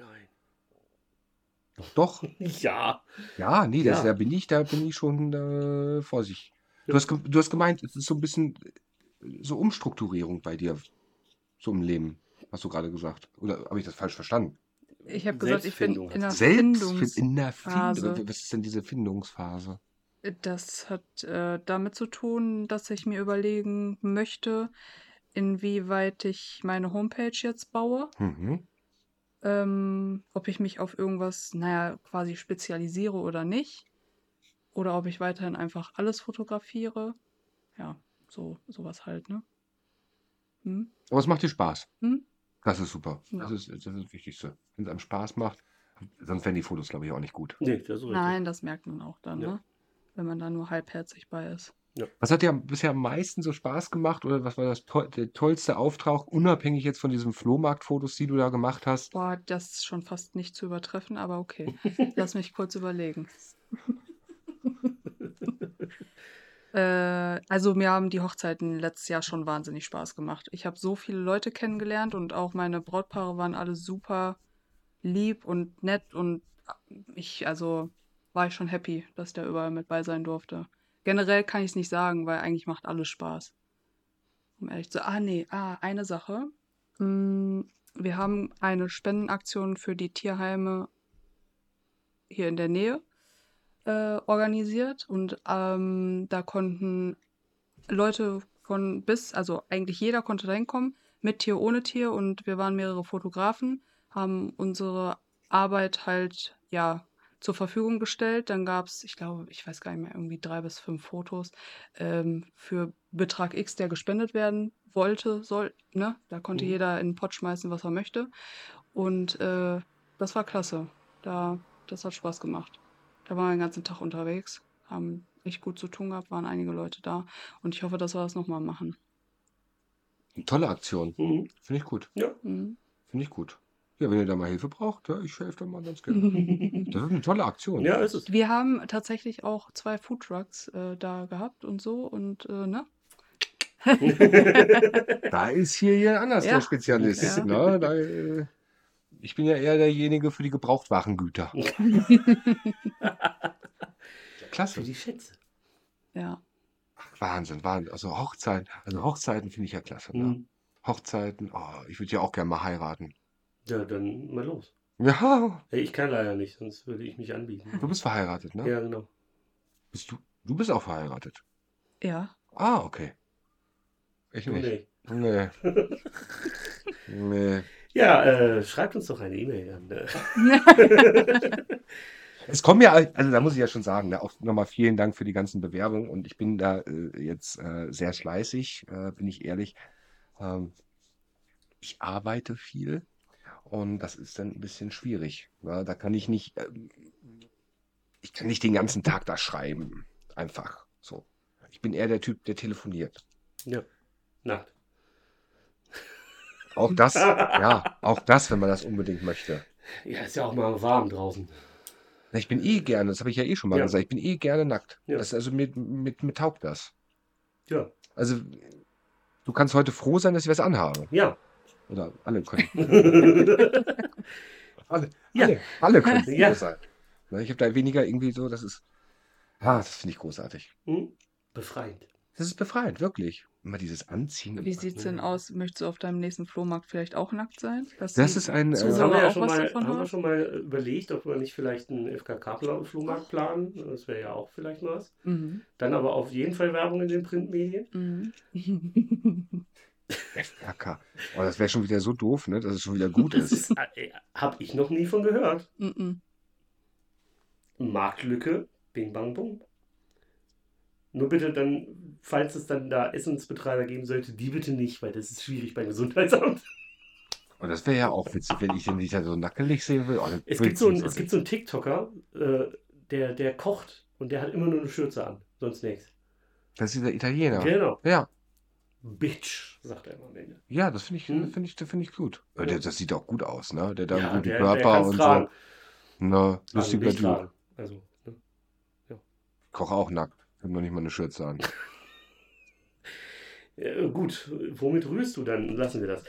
Doch, Ja. ja, nee, Ja. da bin ich schon vorsichtig. Du hast gemeint, es ist so ein bisschen so Umstrukturierung bei dir, so im Leben, hast du gerade gesagt. Oder habe ich das falsch verstanden? Ich habe gesagt, ich bin Selbstfindung in der In der Phase. Findung. Was ist denn diese Findungsphase? Das hat damit zu tun, dass ich mir überlegen möchte, inwieweit ich meine Homepage jetzt baue. Mhm. Ob ich mich auf irgendwas, quasi spezialisiere oder nicht. Oder ob ich weiterhin einfach alles fotografiere. Ja, sowas halt, ne? Hm? Aber es macht dir Spaß. Hm? Das ist super. Ja. Das ist das Wichtigste. Wenn es einem Spaß macht, sonst wären die Fotos, glaube ich, auch nicht gut. Nee, das ist richtig. Nein, das merkt man auch dann, Ja. ne? Wenn man da nur halbherzig bei ist. Was hat dir bisher am meisten so Spaß gemacht oder was war der tollste Auftrag, unabhängig jetzt von diesen Flohmarktfotos, die du da gemacht hast? Boah, das ist schon fast nicht zu übertreffen, aber okay. Lass mich kurz überlegen. Also mir haben die Hochzeiten letztes Jahr schon wahnsinnig Spaß gemacht. Ich habe so viele Leute kennengelernt und auch meine Brautpaare waren alle super lieb und nett und war ich schon happy, dass der überall mit bei sein durfte. Generell kann ich es nicht sagen, weil eigentlich macht alles Spaß. Um ehrlich zu eine Sache. Wir haben eine Spendenaktion für die Tierheime hier in der Nähe organisiert und da konnten Leute also eigentlich jeder konnte da hinkommen, mit Tier, ohne Tier und wir waren mehrere Fotografen, haben unsere Arbeit halt, ja, zur Verfügung gestellt. Dann gab es, ich glaube, ich weiß gar nicht mehr, irgendwie 3 bis 5 Fotos für Betrag X, der gespendet werden wollte, ne? Da konnte Mhm. jeder in den Pott schmeißen, was er möchte. Und das war klasse. Das hat Spaß gemacht. Da waren wir den ganzen Tag unterwegs, haben echt gut zu tun gehabt, waren einige Leute da. Und ich hoffe, dass wir das nochmal machen. Tolle Aktion. Mhm. Finde ich gut. Ja. Mhm. Finde ich gut. Ja, wenn ihr da mal Hilfe braucht, ja, ich helfe da mal ganz gerne. Das ist eine tolle Aktion. Ja, ist es. Wir haben tatsächlich auch 2 Foodtrucks da gehabt und so und ne? Da ist hier anders Ja. der Spezialist. Ja. Ne? Ich bin ja eher derjenige für die Gebrauchtwarengüter. Für Klasse. die Schätze. Ja. Wahnsinn, Wahnsinn. Also Hochzeiten finde ich ja klasse. Ne? Mhm. Hochzeiten, ich würde ja auch gerne mal heiraten. Ja, dann mal los. Ja, Hey, ich kann leider nicht, sonst würde ich mich anbieten. du bist verheiratet, ne? Ja, genau. Du bist auch verheiratet. Ja. Ah, okay. Ich Du nicht. nicht. Nee. Nee. Ja, schreibt uns doch eine E-Mail an. Es kommen ja, also da muss ich ja schon sagen, ne, auch nochmal vielen Dank für die ganzen Bewerbungen und ich bin da jetzt sehr fleißig, bin ich ehrlich. Ich arbeite viel und das ist dann ein bisschen schwierig. Ne? Da kann ich nicht den ganzen Tag da schreiben. Einfach so. Ich bin eher der Typ, der telefoniert. Ja, Nacht. Auch das, wenn man das unbedingt möchte. Ja, ist ja auch mal warm draußen. Na, ich bin gerne, das habe ich ja schon mal Ja. gesagt, ich bin gerne nackt. Ja. Also mir taugt das. Ja. Also du kannst heute froh sein, dass ich was anhabe. Ja. Oder alle können. Ja. Alle können froh Ja. sein. Ne, ich habe da weniger irgendwie so, das finde ich großartig. Hm? Befreiend. Das ist befreiend, wirklich. Immer dieses Anziehen. Wie sieht's denn aus? Möchtest du auf deinem nächsten Flohmarkt vielleicht auch nackt sein? Dass Das die ist ein, Das Zuhörer haben wir ja auch was davon haben wir haben? schon mal überlegt, ob wir nicht vielleicht einen FKK-Flohmarkt planen. Das wäre ja auch vielleicht mal was. Mhm. Dann aber auf jeden Fall Werbung in den Printmedien. Mhm. FKK. Oh, das wäre schon wieder so doof, ne, dass es schon wieder gut ist. Habe ich noch nie von gehört. Mhm. Marktlücke, bing bang bum. Nur bitte dann, falls es dann da Essensbetreiber geben sollte, die bitte nicht, weil das ist schwierig beim Gesundheitsamt. Und das wäre ja auch witzig, wenn ich den nicht so nackelig sehen will. Oh, Es gibt so einen TikToker, der kocht und der hat immer nur eine Schürze an, sonst nichts. Das ist der Italiener. Genau. Ja. Bitch, sagt er immer am Ende. Ja, das finde ich, Hm. find ich gut. Ja. Das sieht auch gut aus, ne? Der hat einen Ja, guten der Körper kann's und tragen. so. Ne, lustiger nicht Typ. tragen. Also, ne? Ich koche auch nackt. Ich habe noch nicht mal eine Schürze an. Gut, womit rührst du dann? Lassen wir das.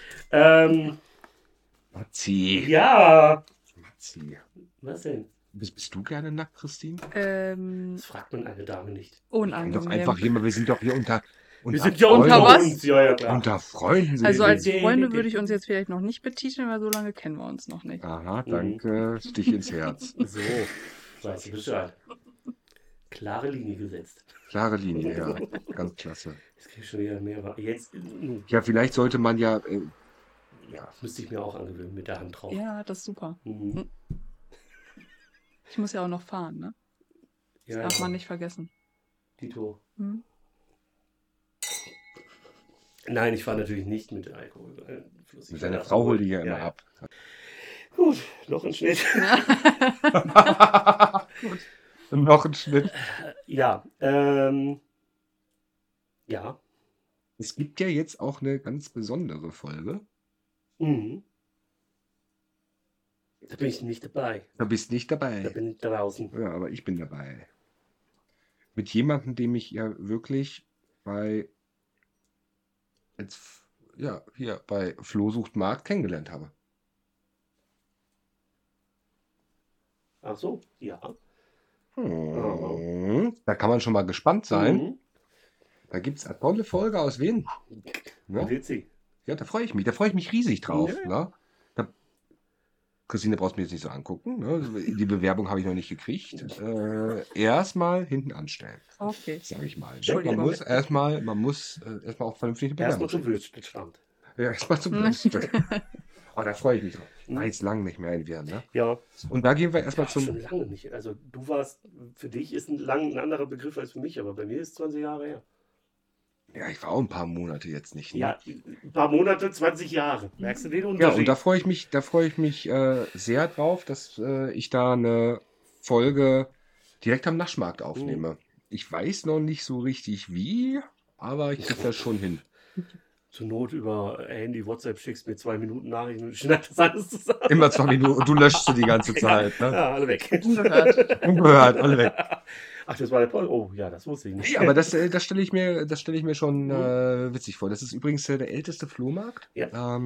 Matzi. Ja. Matzi. Was denn? Bist du gerne nackt, Christine? Das fragt man eine Dame nicht. Doch Unangenehm. einfach hier, wir sind doch hier unter Wir sind ja Unter unter was? uns. Ja, klar. Unter Freunden sind Also wir. als Freunde würde ich uns jetzt vielleicht noch nicht betiteln, weil so lange kennen wir uns noch nicht. Aha, danke. Stich ins Herz. So, weißt du Bescheid. Klare Linie gesetzt. Klare Linie, ja. Ganz klasse. Jetzt krieg ich schon wieder mehr. Jetzt Ja, vielleicht sollte man ja. das müsste ich mir auch angewöhnen mit der Hand drauf. Ja, das ist super. Mhm. Ich muss ja auch noch fahren, ne? Das Ja, darf man nicht vergessen. Dito. Hm? Nein, ich fahre natürlich nicht mit Alkohol. Seine Frau holt die ja immer ab. Gut, noch ein Schnitt. Und noch ein Schnitt. Ja, ja. Es gibt ja jetzt auch eine ganz besondere Folge. Mhm. Da bin ich nicht dabei. Da bist nicht Da dabei. bin ich draußen. Ja, aber ich bin dabei. Mit jemandem, dem ich ja wirklich bei Flo sucht Markt kennengelernt habe. Ach so, ja. Da kann man schon mal gespannt sein. Mhm. Da gibt es eine tolle Folge aus Wien. Ne? Witzig. Ja, da freue ich mich. Da freue ich mich riesig drauf. Ja. Ne? Christine, brauchst du mir jetzt nicht so angucken. Ne? Die Bewerbung habe ich noch nicht gekriegt. Erstmal hinten anstellen, Okay. sage ich mal. Entschuldigung. Man muss erstmal auch vernünftig eine Erstmal Bewerbung zum schicken. Würstchenstand. Ja, erstmal zum Würstchen. Oh, da freue ich mich drauf. War jetzt lange nicht mehr in Wien. Ne? Ja, Und da gehen wir erstmal schon zum. lange nicht. Also du warst, für dich ist ein anderer Begriff als für mich, aber bei mir ist 20 Jahre her. Ja, ich war auch ein paar Monate jetzt nicht. Ne? Ja, ein paar Monate, 20 Jahre. Merkst du den Ja, Unterschied? und da freue ich mich sehr drauf, dass ich da eine Folge direkt am Naschmarkt aufnehme. Ich weiß noch nicht so richtig wie, aber ich kriege das schon hin. Zur Not über Handy, WhatsApp schickst mir 2 Minuten Nachrichten und schneid das alles zusammen. Immer 2 Minuten und du löschst sie die ganze Zeit. Ne? Ja, alle weg. Ungehört. Ungehört, alle weg. Ach, das war der Paul. Oh, ja, das wusste ich nicht. Nee, aber das stelle ich mir schon witzig vor. Das ist übrigens der älteste Flohmarkt. Ja.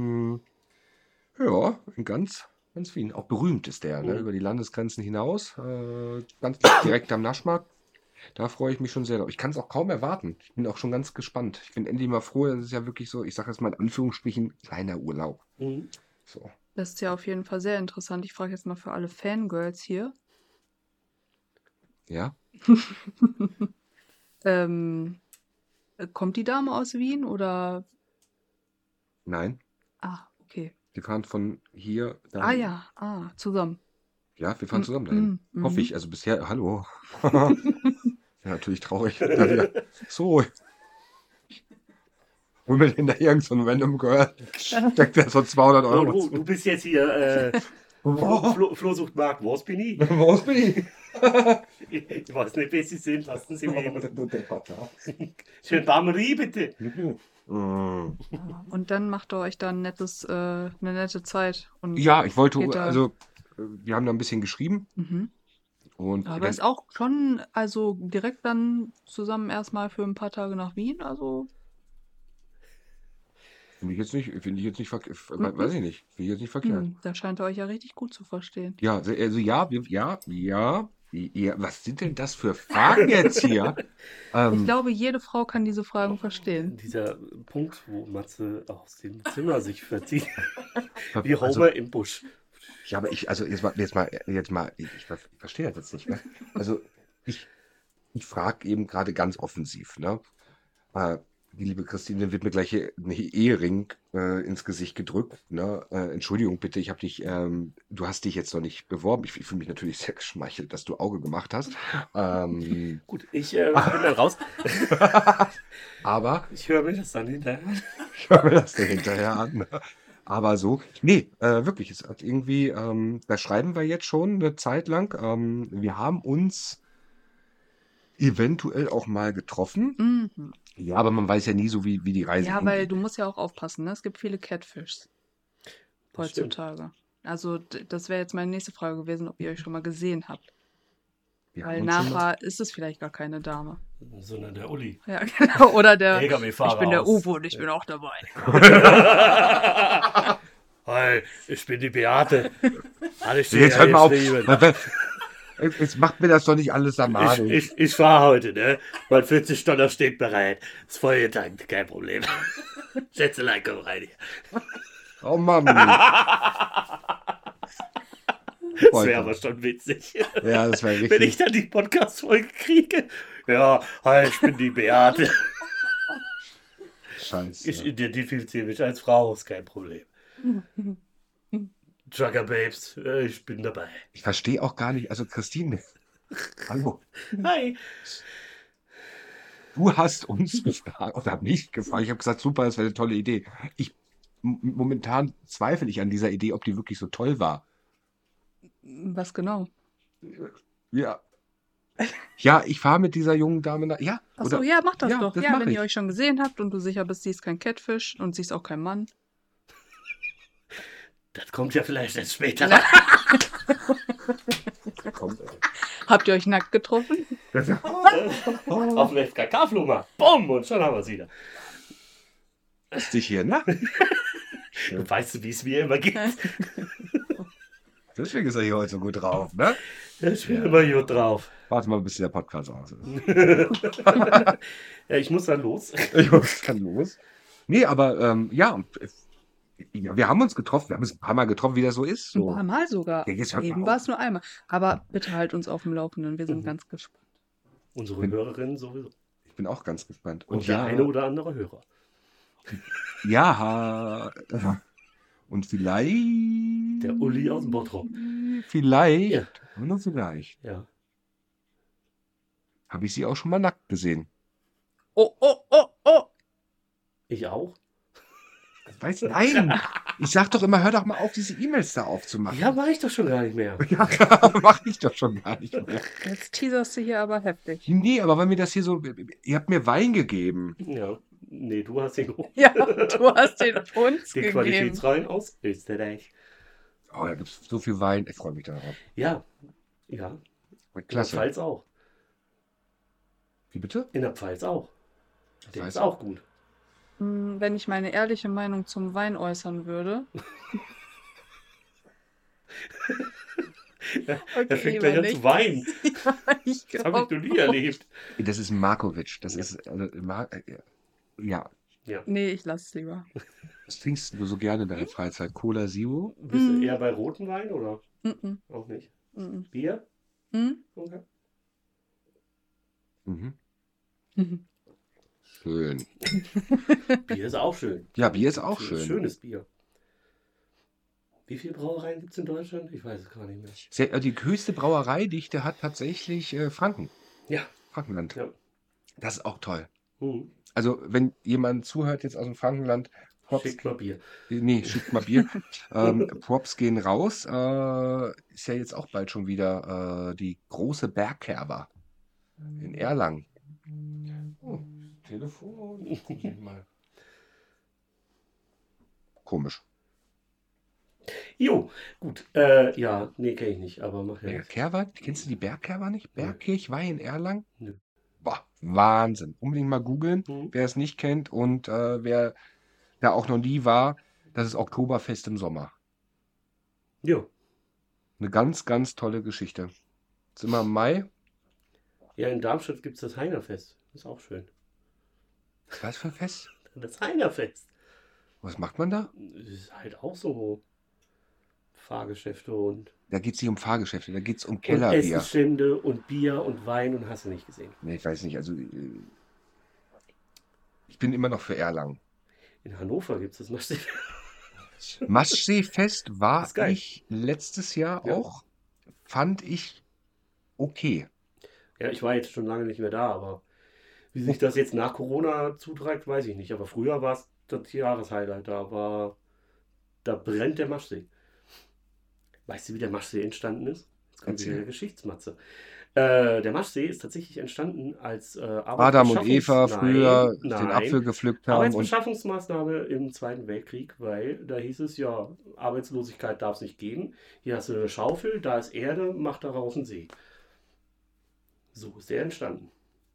Ja, in ganz Wien. Auch berühmt ist der, ne? Mhm. Über die Landesgrenzen hinaus. Ganz direkt am Naschmarkt. Da freue ich mich schon sehr drauf. Ich kann es auch kaum erwarten. Ich bin auch schon ganz gespannt. Ich bin endlich mal froh. Das ist ja wirklich so, ich sage jetzt mal in Anführungsstrichen, kleiner Urlaub. Mhm. So. Das ist ja auf jeden Fall sehr interessant. Ich frage jetzt mal für alle Fangirls hier. Ja. Kommt die Dame aus Wien oder? Nein. Ah, okay. Wir fahren von hier dahin. Ah ja, zusammen. Ja, wir fahren zusammen dahin. Mhm. Hoffe ich. Also bisher, hallo. Ja, natürlich traurig. Da wieder. So. Hol mir denn da irgend so ein Random Girl? Steckt der so 200 Oh, Euro. du bist jetzt hier Flo sucht Mark. Was bin ich? Wo bin ich? Ich weiß nicht, wer Sie sind. Lassen Sie mich eben. Schön Barmerie, bitte. Und dann macht ihr euch da eine nette Zeit. Und Ja, ich wollte, Geht da- also, wir haben da ein bisschen geschrieben Mhm. und Aber ist auch schon, also direkt dann zusammen erstmal für ein paar Tage nach Wien, also finde ich jetzt nicht verkehrt. Weiß ich nicht. Finde ich jetzt nicht verkehrt. da scheint ihr euch ja richtig gut zu verstehen. Ja, also ja. Was sind denn das für Fragen jetzt hier? Ich glaube, jede Frau kann diese Fragen verstehen. Dieser Punkt, wo Matze aus dem Zimmer sich verzieht. Wie Also, Homer im Busch. ja, aber ich verstehe das jetzt nicht. Ne? Also, ich frage eben gerade ganz offensiv. Ne? Die liebe Christine wird mir gleich einen Ehering ins Gesicht gedrückt. Ne? Entschuldigung bitte, du hast dich jetzt noch nicht beworben. Ich fühle mich natürlich sehr geschmeichelt, dass du Auge gemacht hast. Gut, ich bin dann raus. Aber Ich höre mir das dann hinterher an. ich höre mir das dann hinterher an. Ne? Aber so, nee, wirklich, es hat irgendwie, da schreiben wir jetzt schon eine Zeit lang. Wir haben uns eventuell auch mal getroffen. Mhm. Ja, aber man weiß ja nie so, wie die Reise Ja, weil hingeht. du musst ja auch aufpassen, ne? Es gibt viele Catfishs Das stimmt. heutzutage. Also das wäre jetzt meine nächste Frage gewesen, ob ihr euch schon mal gesehen habt. Wir Weil haben uns schon mal- nachher ist es vielleicht gar keine Dame. Sondern der Uli. Ja, genau. Oder der, LKW-Fahrer ich bin der aus- Uwe und ich bin auch dabei. Hi, ich bin die Beate. Alles Jetzt hört mal auf. geschrieben. Jetzt macht mir das doch nicht alles am Arsch. Ich fahre heute, ne? Mein 40-Tonner steht bereit. Das Feuer getankt, kein Problem. Schätzelein, komm rein hier. Oh Mann. Das wäre Freut aber mich. schon witzig. Ja, das wäre Wenn ich richtig. dann die Podcast-Folge kriege. Ja, hi, ich bin die Beate. Scheiße. Ich identifiziere mich als Frau, ist kein Problem. Jugger Babes, ich bin dabei. Ich verstehe auch gar nicht, also Christine, hallo, Hi. du hast uns gefragt, oder mich gefragt, ich habe gesagt, super, das wäre eine tolle Idee. Momentan zweifle ich an dieser Idee, ob die wirklich so toll war. Was genau? Ja. Ja, ich fahre mit dieser jungen Dame nach. Ja, Achso, oder? ja, macht das Ja, doch. das Ja, mach wenn ich. ihr euch schon gesehen habt und du sicher bist, sie ist kein Catfish und sie ist auch kein Mann. Das kommt ja vielleicht erst später. Kommt, Habt ihr euch nackt getroffen? Auf dem FKK-Flummer. Bumm, und schon haben wir sie wieder. ist dich hier, ne? Du weißt, wie es mir immer geht. Deswegen ist er hier heute so gut drauf, ne? Ich bin Ja. immer gut drauf. Warte mal, bis der Podcast aus ist. Ja, ich muss dann los. Ich muss dann los. Nee, aber ja, wir haben uns getroffen. Wir haben uns ein paar Mal getroffen, wie das so ist. Ein paar So. Mal sogar. Ja, jetzt hört mal Eben auf. war es nur einmal. Aber bitte halt uns auf dem Laufenden. Wir sind Mhm. ganz gespannt. Unsere Bin- Hörerinnen sowieso. Ich bin auch ganz gespannt. Und der eine oder andere Hörer. ja, und vielleicht. Der Uli aus dem Bottrop. Vielleicht, Ja. nur vielleicht, Ja. habe ich sie auch schon mal nackt gesehen. Oh, oh, oh, oh. Ich auch. Nein, ich sag doch immer, hör doch mal auf, diese E-Mails da aufzumachen. Ja, mache ich doch schon gar nicht mehr. Ja, mach ich doch schon gar nicht mehr. Jetzt teaserst du hier aber heftig. Nee, aber weil mir das hier so, ihr habt mir Wein gegeben. Ja. Nee, du hast den Ja, du hast den uns den gegeben. Qualitätsrein aus Österreich. Oh, da gibt es so viel Wein. Ich freue mich darauf. Ja. Ja. In der Klasse. Pfalz auch. Wie bitte? In der Pfalz auch. Der Pfalz ist auch gut. Wenn ich meine ehrliche Meinung zum Wein äußern würde. Er fängt gleich an zu weinen. Ich Das habe ich noch nie erlebt. Das ist Markovic. Das ist, ja. Nee, ich lasse es lieber. Was trinkst du so gerne in deiner Freizeit? Cola Zero? Bist du eher bei roten Wein oder Mm-mm. auch nicht? Mm-mm. Bier? Mm? Okay. Mhm. Mhm. Schön. Bier ist auch schön. Ja, Bier ist auch schön. Schönes Bier. Wie viele Brauereien gibt es in Deutschland? Ich weiß es gar nicht mehr. Die höchste Brauereidichte hat tatsächlich Franken. Ja. Frankenland. Ja. Das ist auch toll. Mhm. Also, wenn jemand zuhört jetzt aus dem Frankenland, Props, Schickt mal Bier. nee, schickt mal Bier. Props gehen raus. Ist ja jetzt auch bald schon wieder die große Bergkerber in Erlangen. Oh, Telefon. Mal. Komisch. Jo, gut. Ja, nee, kenne ich nicht, aber mach ja nichts. Bergkerber? Kennst du die Bergkerber nicht? Bergkirchweih in Erlangen? Nö. Boah, Wahnsinn. Unbedingt mal googeln, Mhm. wer es nicht kennt und wer da auch noch nie war, das ist Oktoberfest im Sommer. Jo. Eine ganz, ganz tolle Geschichte. Ist immer im Mai. Ja, in Darmstadt gibt es das Heinerfest. Ist auch schön. Was für ein Fest? Das Heinerfest. Was macht man da? Das ist halt auch so Fahrgeschäfte und Da geht es nicht um Fahrgeschäfte, da geht es um Kellerbier. Essensstände und Bier und Wein und hast du nicht gesehen. Nee, ich weiß nicht, also ich bin immer noch für Erlangen. In Hannover gibt es das Maschsee. Maschseefest war Ist geil. ich letztes Jahr Ja. auch, fand ich okay. Ja, ich war jetzt schon lange nicht mehr da, aber wie sich das jetzt nach Corona zuträgt, weiß ich nicht. Aber früher war es das Jahreshighlight. Da brennt der Maschsee. Weißt du, wie der Maschsee entstanden ist? Jetzt kommt wieder Erzähl. eine Geschichtsmatze. Der Maschsee ist tatsächlich entstanden als Adam und Eva früher den nein. Apfel gepflückt haben und Arbeitsbeschaffungsmaßnahme im Zweiten Weltkrieg, weil da hieß es ja, Arbeitslosigkeit darf es nicht geben. Hier hast du eine Schaufel, da ist Erde, mach daraus einen See. So ist der entstanden.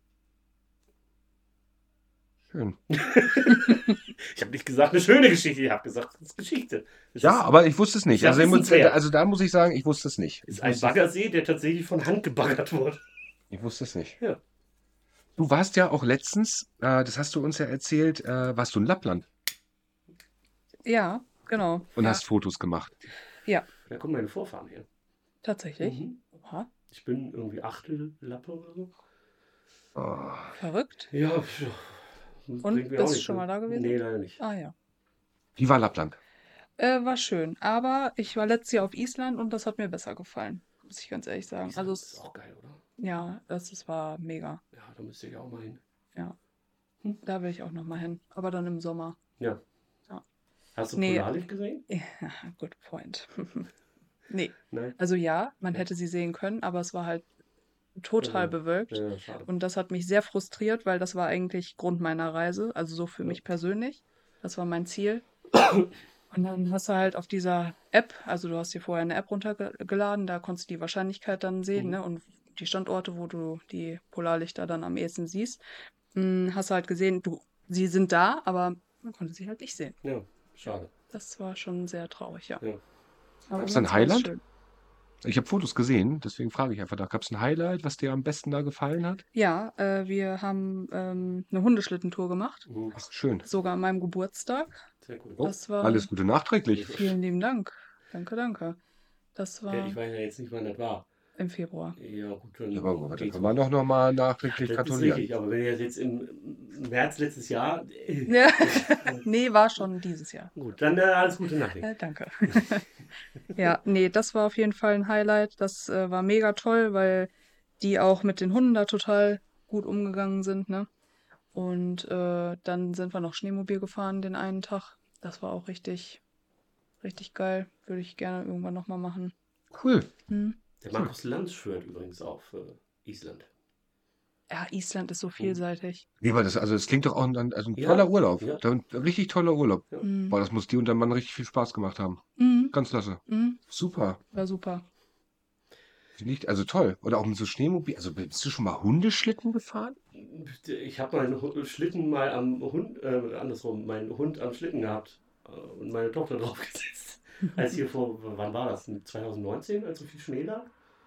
schön. Ich habe nicht gesagt, eine schöne Geschichte, ich habe gesagt, das ist Geschichte. Es Ja, ist, aber ich wusste es nicht. Ich dachte, Also, es ist ein Pferd. also da muss ich sagen, ich wusste es nicht. ist ein Baggersee, der tatsächlich von Hand gebaggert wurde. Ich wusste es nicht. Ja. Du warst ja auch letztens, das hast du uns ja erzählt, warst du in Lappland Ja, genau. und Ja, hast Fotos gemacht. Da kommen meine Vorfahren her. tatsächlich. Mhm. Oha, Ich bin irgendwie Achtel-Lappe oder so. Oh, verrückt. Ja, Und bringt mir bist auch du nichts, schon ne? mal da gewesen? Nee, leider nicht. Ah ja. wie war Lappland? War schön. Aber ich war letztes Jahr auf Island und das hat mir besser gefallen. Muss ich ganz ehrlich sagen. Island Also ist auch geil, oder? ja, das war mega. Ja, da müsste ich auch mal hin. Ja. Da will ich auch noch mal hin. Aber dann im Sommer. Ja. Ja. Hast du Nee. Polarlicht gesehen? Ja, good point. Nee, Nein. also ja, man Ja. hätte sie sehen können, aber es war halt total Ja. bewölkt. Ja, schade. Und das hat mich sehr frustriert, weil das war eigentlich Grund meiner Reise, also so für Ja. mich persönlich. Das war mein Ziel. Und dann hast du halt auf dieser App, also du hast dir vorher eine App runtergeladen, da konntest du die Wahrscheinlichkeit dann sehen, Mhm. ne? Und die Standorte, wo du die Polarlichter dann am ehesten siehst, hast du halt gesehen, sie sind da, aber man konnte sie halt nicht sehen. Ja, schade. Das war schon sehr traurig, ja. Ja. Aber Gab's da ein sonst war's Highlight? schön. Ich habe Fotos gesehen, deswegen frage ich einfach da. Gab es ein Highlight, was dir am besten da gefallen hat? Ja, wir haben eine Hundeschlittentour gemacht, Mhm. Ach, schön. sogar an meinem Geburtstag. Sehr gut. Oh, Das war alles Gute nachträglich. vielen lieben Dank. Danke, danke. Das Ich war weiß ja jetzt nicht, wann das war. im Februar. Ja, gut, dann Ja, aber da geht's kann man noch. doch noch mal Ja, nachträglich das ist gratulieren. richtig, aber wenn ihr jetzt im März letztes Jahr. Ja. Nee, war schon dieses Jahr. Gut, dann alles Gute nachträglich. Danke. Ja, nee, das war auf jeden Fall ein Highlight. Das war mega toll, weil die auch mit den Hunden da total gut umgegangen sind, ne? Und dann sind wir noch Schneemobil gefahren den einen Tag. Das war auch richtig, richtig geil. Würde ich gerne irgendwann nochmal machen. Cool. Hm. Der Markus Lanz schwört übrigens auf Island. Ja, Island ist so vielseitig. Nee, weil das klingt doch auch ein Ja, toller Urlaub. ja. Ein richtig toller Urlaub. Ja. Hm. Boah, das muss dir und deinem Mann richtig viel Spaß gemacht haben. Hm. Ganz klasse. Hm. Super. War super. Nicht, also toll. Oder auch mit so Schneemobil. Also bist du schon mal Hundeschlitten gefahren? Ich habe meinen Schlitten mal am Hund, andersrum, meinen Hund am Schlitten gehabt und meine Tochter draufgesetzt. Als hier wann war das? 2019, als so viel Schnee lag?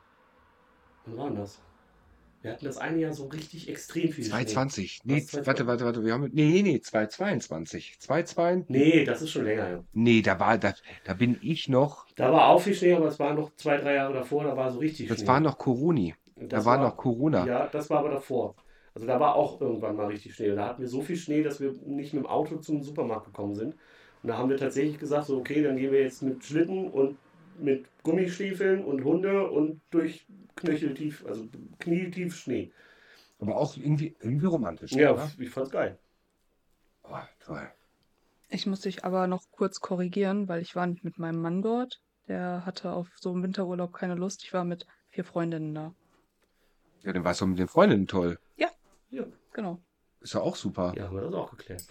Wann war denn das? Wir hatten das eine Jahr so richtig extrem viel Schnee. 2020. Nee, Was, warte. Wir haben, nee, 2022. 2022. Nee, das ist schon länger, ja. Nee, da bin ich noch. Da war auch viel Schnee, aber es war noch 2, 3 Jahre davor, da war so richtig Das Schnee. war noch Corona. Da Das war noch Corona. Ja, das war aber davor. Also da war auch irgendwann mal richtig Schnee. Da hatten wir so viel Schnee, dass wir nicht mit dem Auto zum Supermarkt gekommen sind. Und da haben wir tatsächlich gesagt, so okay, dann gehen wir jetzt mit Schlitten und mit Gummistiefeln und Hunde und durch knöcheltief, also knietief Schnee. Aber auch irgendwie romantisch. Ja, oder? ich fand's geil. Oh, toll. Ich muss dich aber noch kurz korrigieren, weil ich war nicht mit meinem Mann dort. Der hatte auf so einen Winterurlaub keine Lust. Ich war mit 4 Freundinnen da. Ja, dann war es doch mit den Freundinnen toll. Ja, Genau. Ist ja auch super. ja, haben wir das auch geklärt.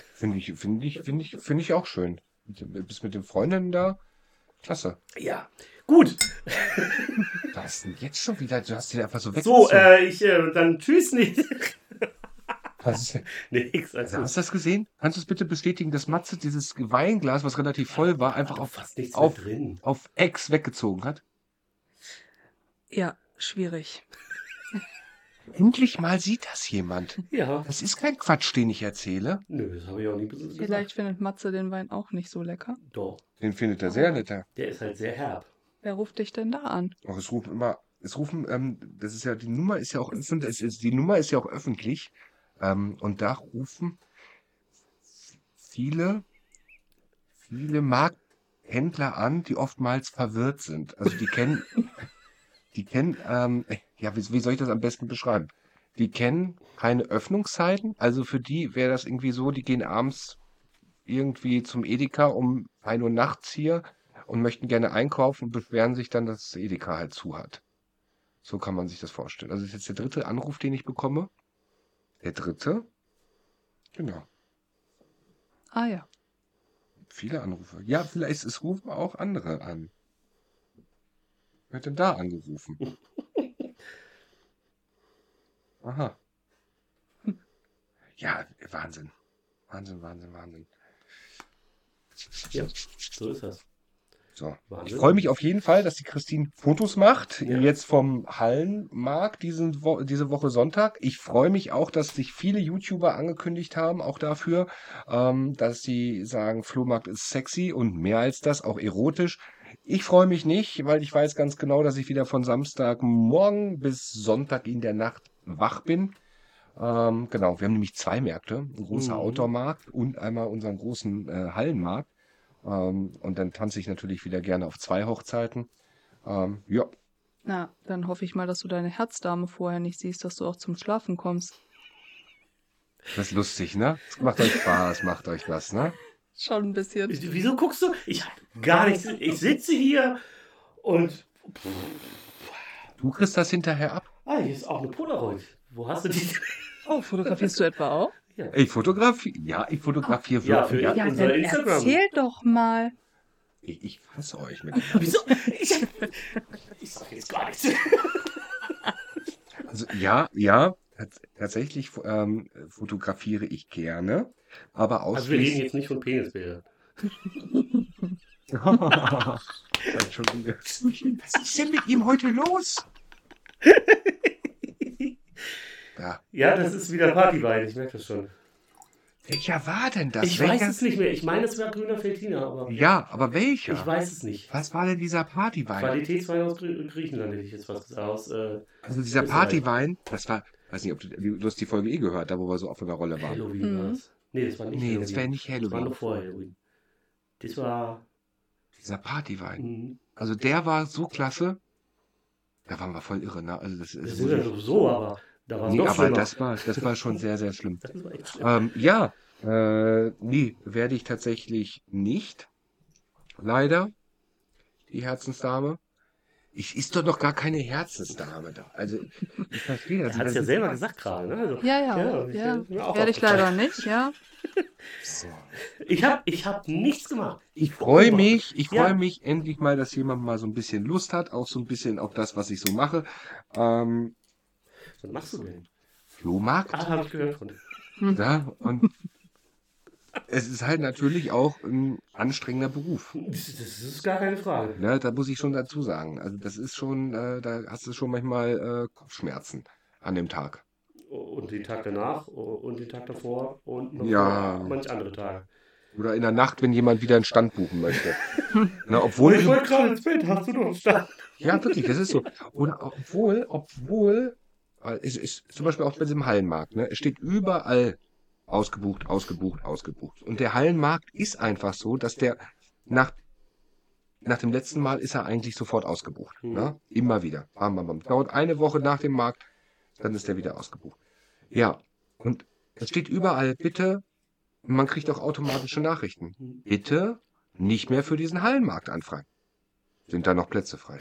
Finde ich auch schön. Bist mit den Freundinnen da? Klasse. Ja, gut. Was ist denn jetzt schon wieder? Du hast die einfach so So, weggezogen. dann tschüss nicht. Was ist denn? Nix, Also, hast du das gesehen? Kannst du es bitte bestätigen, dass Matze dieses Weinglas, was relativ voll war, einfach fast nichts auf mehr drin. Ex weggezogen hat? Ja, schwierig. Endlich mal sieht das jemand. Ja. Das ist kein Quatsch, den ich erzähle. Nö, das habe ich auch nie gesagt. Vielleicht findet Matze den Wein auch nicht so lecker. Doch, Den findet er sehr lecker. der ist halt sehr herb. Wer ruft dich denn da an? Auch das ist ja, die Nummer ist ja auch öffentlich, die Nummer ist ja auch öffentlich. Und da rufen viele Markthändler an, die oftmals verwirrt sind. Also die kennen, ja, wie soll ich das am besten beschreiben? Die kennen keine Öffnungszeiten. Also für die wäre das irgendwie so, die gehen abends irgendwie zum Edeka um 1 Uhr nachts hier und möchten gerne einkaufen und beschweren sich dann, dass das Edeka halt zu hat. So kann man sich das vorstellen. Also das ist jetzt der 3. Anruf, den ich bekomme. Der 3. Genau. Ah ja. Viele Anrufe. Ja, vielleicht es rufen auch andere an. Wer hat denn da angerufen? Aha. Ja, Wahnsinn. Wahnsinn. Ja, so ist das. So. Ich Wahnsinn. freue mich auf jeden Fall, dass die Christine Fotos macht. Ja. Jetzt vom Hallenmarkt diese Woche Sonntag. Ich freue mich auch, dass sich viele YouTuber angekündigt haben, auch dafür, dass sie sagen, Flohmarkt ist sexy und mehr als das, auch erotisch. Ich freue mich nicht, weil ich weiß ganz genau, dass ich wieder von Samstagmorgen bis Sonntag in der Nacht wach bin. Genau, wir haben nämlich 2 Märkte. Ein großer Mhm. Outdoor-Markt und einmal unseren großen Hallenmarkt. Und dann tanze ich natürlich wieder gerne auf 2 Hochzeiten. Ja, Na, dann hoffe ich mal, dass du deine Herzdame vorher nicht siehst, dass du auch zum Schlafen kommst. das ist lustig, ne? Es macht euch Spaß, macht euch was, ne? Schon ein bisschen. Wieso guckst du? Ich hab gar nichts. Ich sitze hier und. Du kriegst das hinterher ab. Ah, hier ist auch eine Polaroid. Wo hast du die? Oh, fotografierst du etwa auch? Ja. Ich fotografiere Ja, für Ja, unser dann Instagram. erzähl doch mal. Ich hasse euch mit. Wieso? Ich sag jetzt gar nichts. Also ja, tatsächlich fotografiere ich gerne, aber Also wir reden ausschließlich. jetzt nicht von Penisbildern. Entschuldigung. Was ist denn mit ihm heute los? Ja. Ja, das ist wieder Partywein, ich merke das schon. Welcher war denn das? Ich weiß es nicht mehr. Ich meine, es war grüner Veltliner, aber Ja, aber welcher? ich weiß es nicht. Was war denn dieser Partywein? Qualitätswein aus Griechenland, hätte ich jetzt was gesagt. Also dieser Österreich. Partywein, das war, weiß nicht, ob du hast die Folge gehört, da wo wir so auf einer Rolle waren. Halloween war das. Nee, das war nicht Nee, Halloween. das wäre nicht Das war Halloween. noch vor Halloween. Das war... Dieser Partywein. Mhm. Also der war so klasse. Da waren wir voll irre, ne? Also das Das ist ist ja so, aber da war es nee, noch aber schlimmer. das war schon sehr, sehr schlimm. Das war echt schlimm. Ja, nee, werde ich tatsächlich nicht. Leider. Die Herzensdame. Ist doch noch gar keine Herzensdame da. Also, ich verstehe das. Er hat es ja selber gesagt gerade. Ne? Also, Ja. mir auch Werde ich aufgefallen. leider nicht, ja. So. Ich hab nichts gemacht. Ich freue beobachte. mich Ja. endlich mal, dass jemand mal so ein bisschen Lust hat, auch so ein bisschen auf das, was ich so mache. Was machst du denn? Flohmarkt. Ah, habe ich gehört von dir. Ja, und es ist halt natürlich auch ein anstrengender Beruf. Das ist gar keine Frage. Ne, da muss ich schon dazu sagen. Also das ist schon, da hast du schon manchmal Kopfschmerzen an dem Tag. Und den Tag danach und den Tag davor und noch Ja. manch andere Tage. Oder in der Nacht, wenn jemand wieder einen Stand buchen möchte. Na, Und obwohl ich wollte gerade ins Bett, hast du noch einen Stand? ja, wirklich, das ist so. Oder obwohl, es ist zum Beispiel auch bei diesem Hallenmarkt, ne? Es steht überall ausgebucht. Und der Hallenmarkt ist einfach so, dass der nach dem letzten Mal ist er eigentlich sofort ausgebucht. Mhm. Ne? Immer wieder. Bam, bam, bam. Dauert eine Woche nach dem Markt, dann ist der wieder ausgebucht. Ja, und es steht überall, bitte, man kriegt auch automatische Nachrichten. Bitte nicht mehr für diesen Hallenmarkt anfragen. Sind da noch Plätze frei?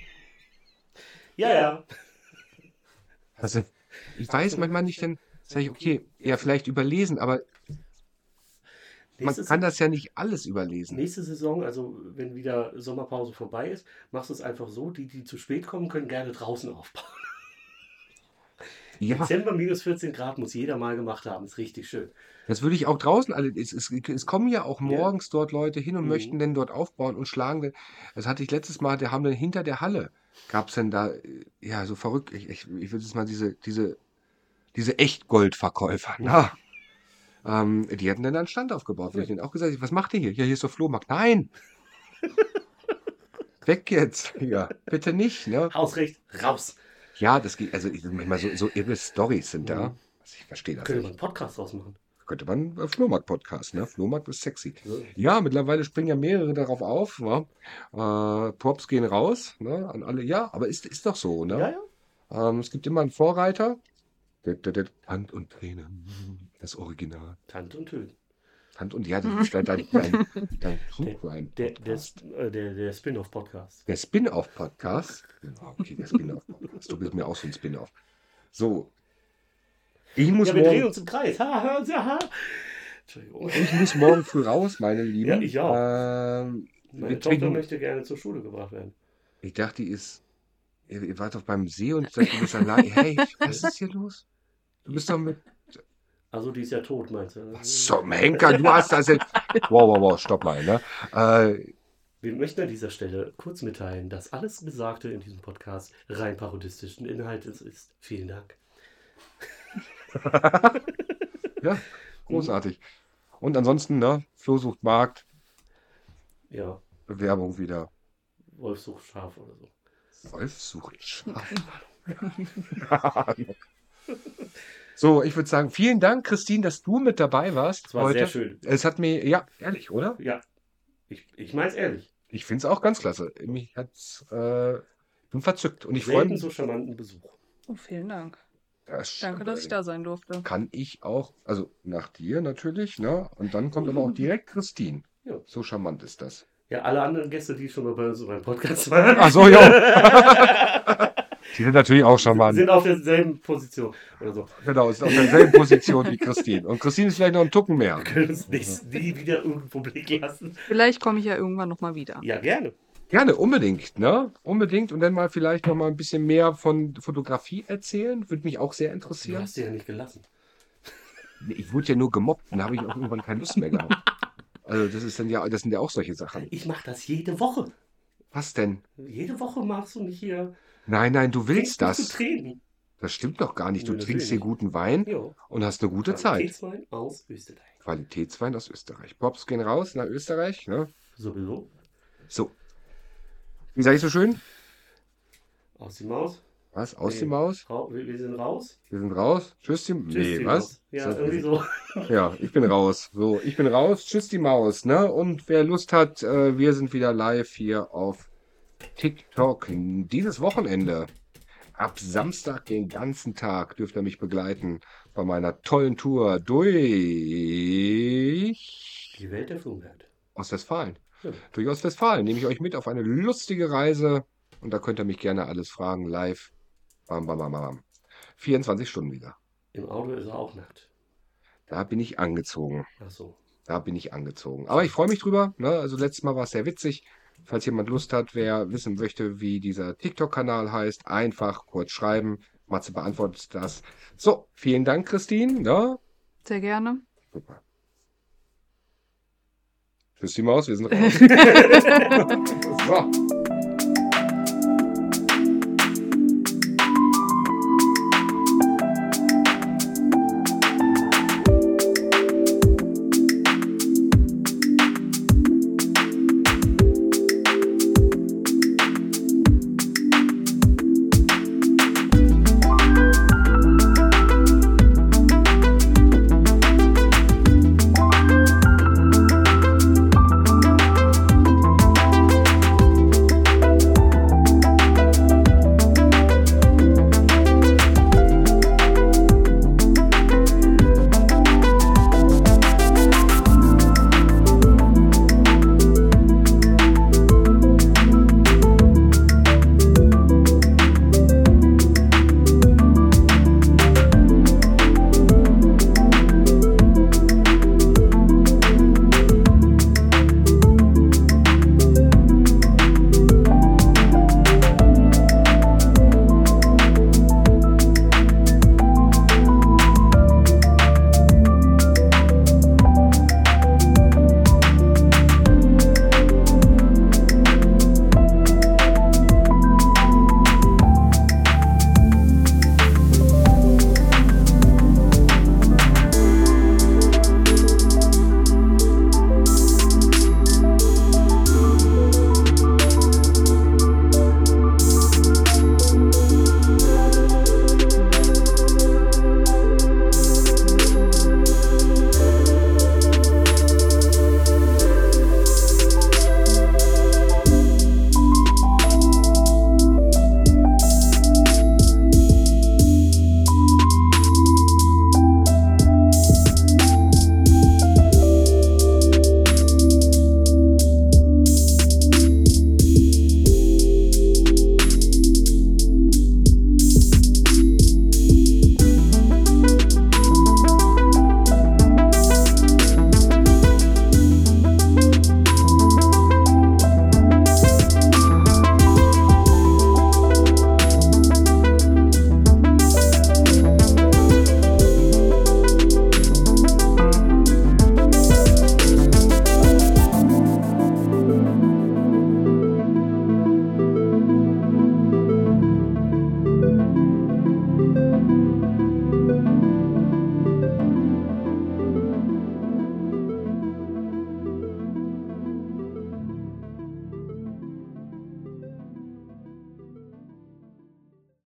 Ja. Also, ich weiß manchmal nicht, dann sage ich, okay, ja, vielleicht überlesen, aber man kann das ja nicht alles überlesen. Nächste Saison, also wenn wieder Sommerpause vorbei ist, machst du es einfach so, die zu spät kommen, können gerne draußen aufbauen. Ja, Dezember minus 14 Grad muss jeder mal gemacht haben, ist richtig schön. das würde ich auch draußen alle. Es kommen ja auch morgens dort Leute hin und Mhm. möchten denn dort aufbauen und schlagen. Das hatte ich letztes Mal, die haben dann hinter der Halle, gab es denn da, ja, so verrückt, ich würde es mal diese Echtgoldverkäufer, na, die hatten dann einen Stand aufgebaut. Wo ich denen auch gesagt habe, was macht ihr hier? Ja, hier ist doch Flohmarkt. Nein! Weg jetzt! Ja, bitte nicht, ne? Hausrecht, raus. Ja, das geht, also manchmal so irre Storys sind da. Mhm. Also ich verstehe das Könnte nicht. man einen Podcast draus machen. Könnte man Flohmarkt-Podcast, ne? Flohmarkt ist sexy. Ja. Ja, mittlerweile springen ja mehrere darauf auf. Ne? Props gehen raus, ne? An alle. Ja, aber ist doch so, ne? Ja. Es gibt immer einen Vorreiter. Hand und Tränen. Das Original. Tant und Töten. Hand und ja, das ist dein True Crime Podcast. Der Spin-off-Podcast. Der Spin-off-Podcast. Ja, okay, der Spin-off-Podcast. Du bist mir auch so ein Spin-off. So. Ich muss Ja, wir drehen morgen, uns im Kreis. Ha. Entschuldigung. ich muss morgen früh raus, meine Lieben. Ja, ich auch. Wir Meine Tochter trinken, möchte gerne zur Schule gebracht werden. ich dachte, ihr wart doch beim See und sagt, du bist allein. Hey, was ist hier los? Du bist doch mit. Also die ist ja tot, meinst du? Was zum Henker, du hast das jetzt. Wow, stopp mal, ne? Wir möchten an dieser Stelle kurz mitteilen, dass alles Gesagte in diesem Podcast rein parodistischen Inhaltes ist. Vielen Dank. Ja, großartig. Und ansonsten, ne? Flo sucht Markt, Ja, Bewerbung wieder. Wolf sucht Schaf oder so. Wolf sucht Schaf. So, ich würde sagen, vielen Dank, Christine, dass du mit dabei warst Das war heute. sehr schön. Es hat mir, ja, ehrlich, oder? Ja, ich meine es ehrlich. Ich finde es auch ganz klasse. Mich hat's, bin verzückt und ich freue Selten mich. so charmanten Besuch. Oh, vielen Dank. Das Danke, dass ich da sein durfte. kann ich auch, also nach dir natürlich, ne? Und dann kommt aber auch direkt Christine. Ja. So charmant ist das. Ja, alle anderen Gäste, die schon mal bei uns beim Podcast waren, Ach so, ja. Die sind natürlich auch charmant. sind auf derselben Position oder so. Genau, ist auf derselben Position wie Christine. Und Christine ist vielleicht noch einen Tucken mehr. Wir können uns nie wieder irgendwo blicken lassen. Vielleicht komme ich ja irgendwann nochmal wieder. Ja, gerne. Gerne, unbedingt, ne? Unbedingt. Und dann mal vielleicht noch mal ein bisschen mehr von Fotografie erzählen. Würde mich auch sehr Du interessieren. hast sie ja nicht gelassen. Nee, ich wurde ja nur gemobbt. Dann habe ich auch irgendwann keine Lust mehr gehabt. Also das sind ja auch solche Sachen. Ich mache das jede Woche. Was denn? Jede Woche machst du mich hier. Nein, du willst Trinkst du das. Tränen. Das stimmt doch gar nicht. Du Nein, das trinkst will hier ich. guten Wein Ja. und hast eine gute Zeit. Qualitätswein aus Österreich. Qualitätswein aus Österreich. Pops gehen raus nach Österreich. Ne? Sowieso. So. Wie sage ich so schön? Aus die Maus. Was? Aus Nee. die Maus? Wir sind raus. Wir sind raus. Tschüss die Tschüss, Nee, die was? Maus. Ja, Das- irgendwie so. Ja, ich bin raus. So, ich bin raus. Tschüss die Maus, ne? Und wer Lust hat, wir sind wieder live hier auf TikTok dieses Wochenende. Ab Samstag den ganzen Tag dürft ihr mich begleiten bei meiner tollen Tour durch Die Welt der Flugherd. Ostwestfalen. Ja. Durch Ostwestfalen nehme ich euch mit auf eine lustige Reise und da könnt ihr mich gerne alles fragen, live. Bam, bam, bam, bam. 24 Stunden wieder. Im Auto ist er auch nackt. Da bin ich angezogen. Ach so. Da bin ich angezogen. Aber ich freue mich drüber. Ne? Also letztes Mal war es sehr witzig. Falls jemand Lust hat, wer wissen möchte, wie dieser TikTok-Kanal heißt, einfach kurz schreiben. Matze beantwortet das. So, vielen Dank, Christine. Ne? Sehr gerne. Super. Tschüss, die Maus, wir sind raus. So.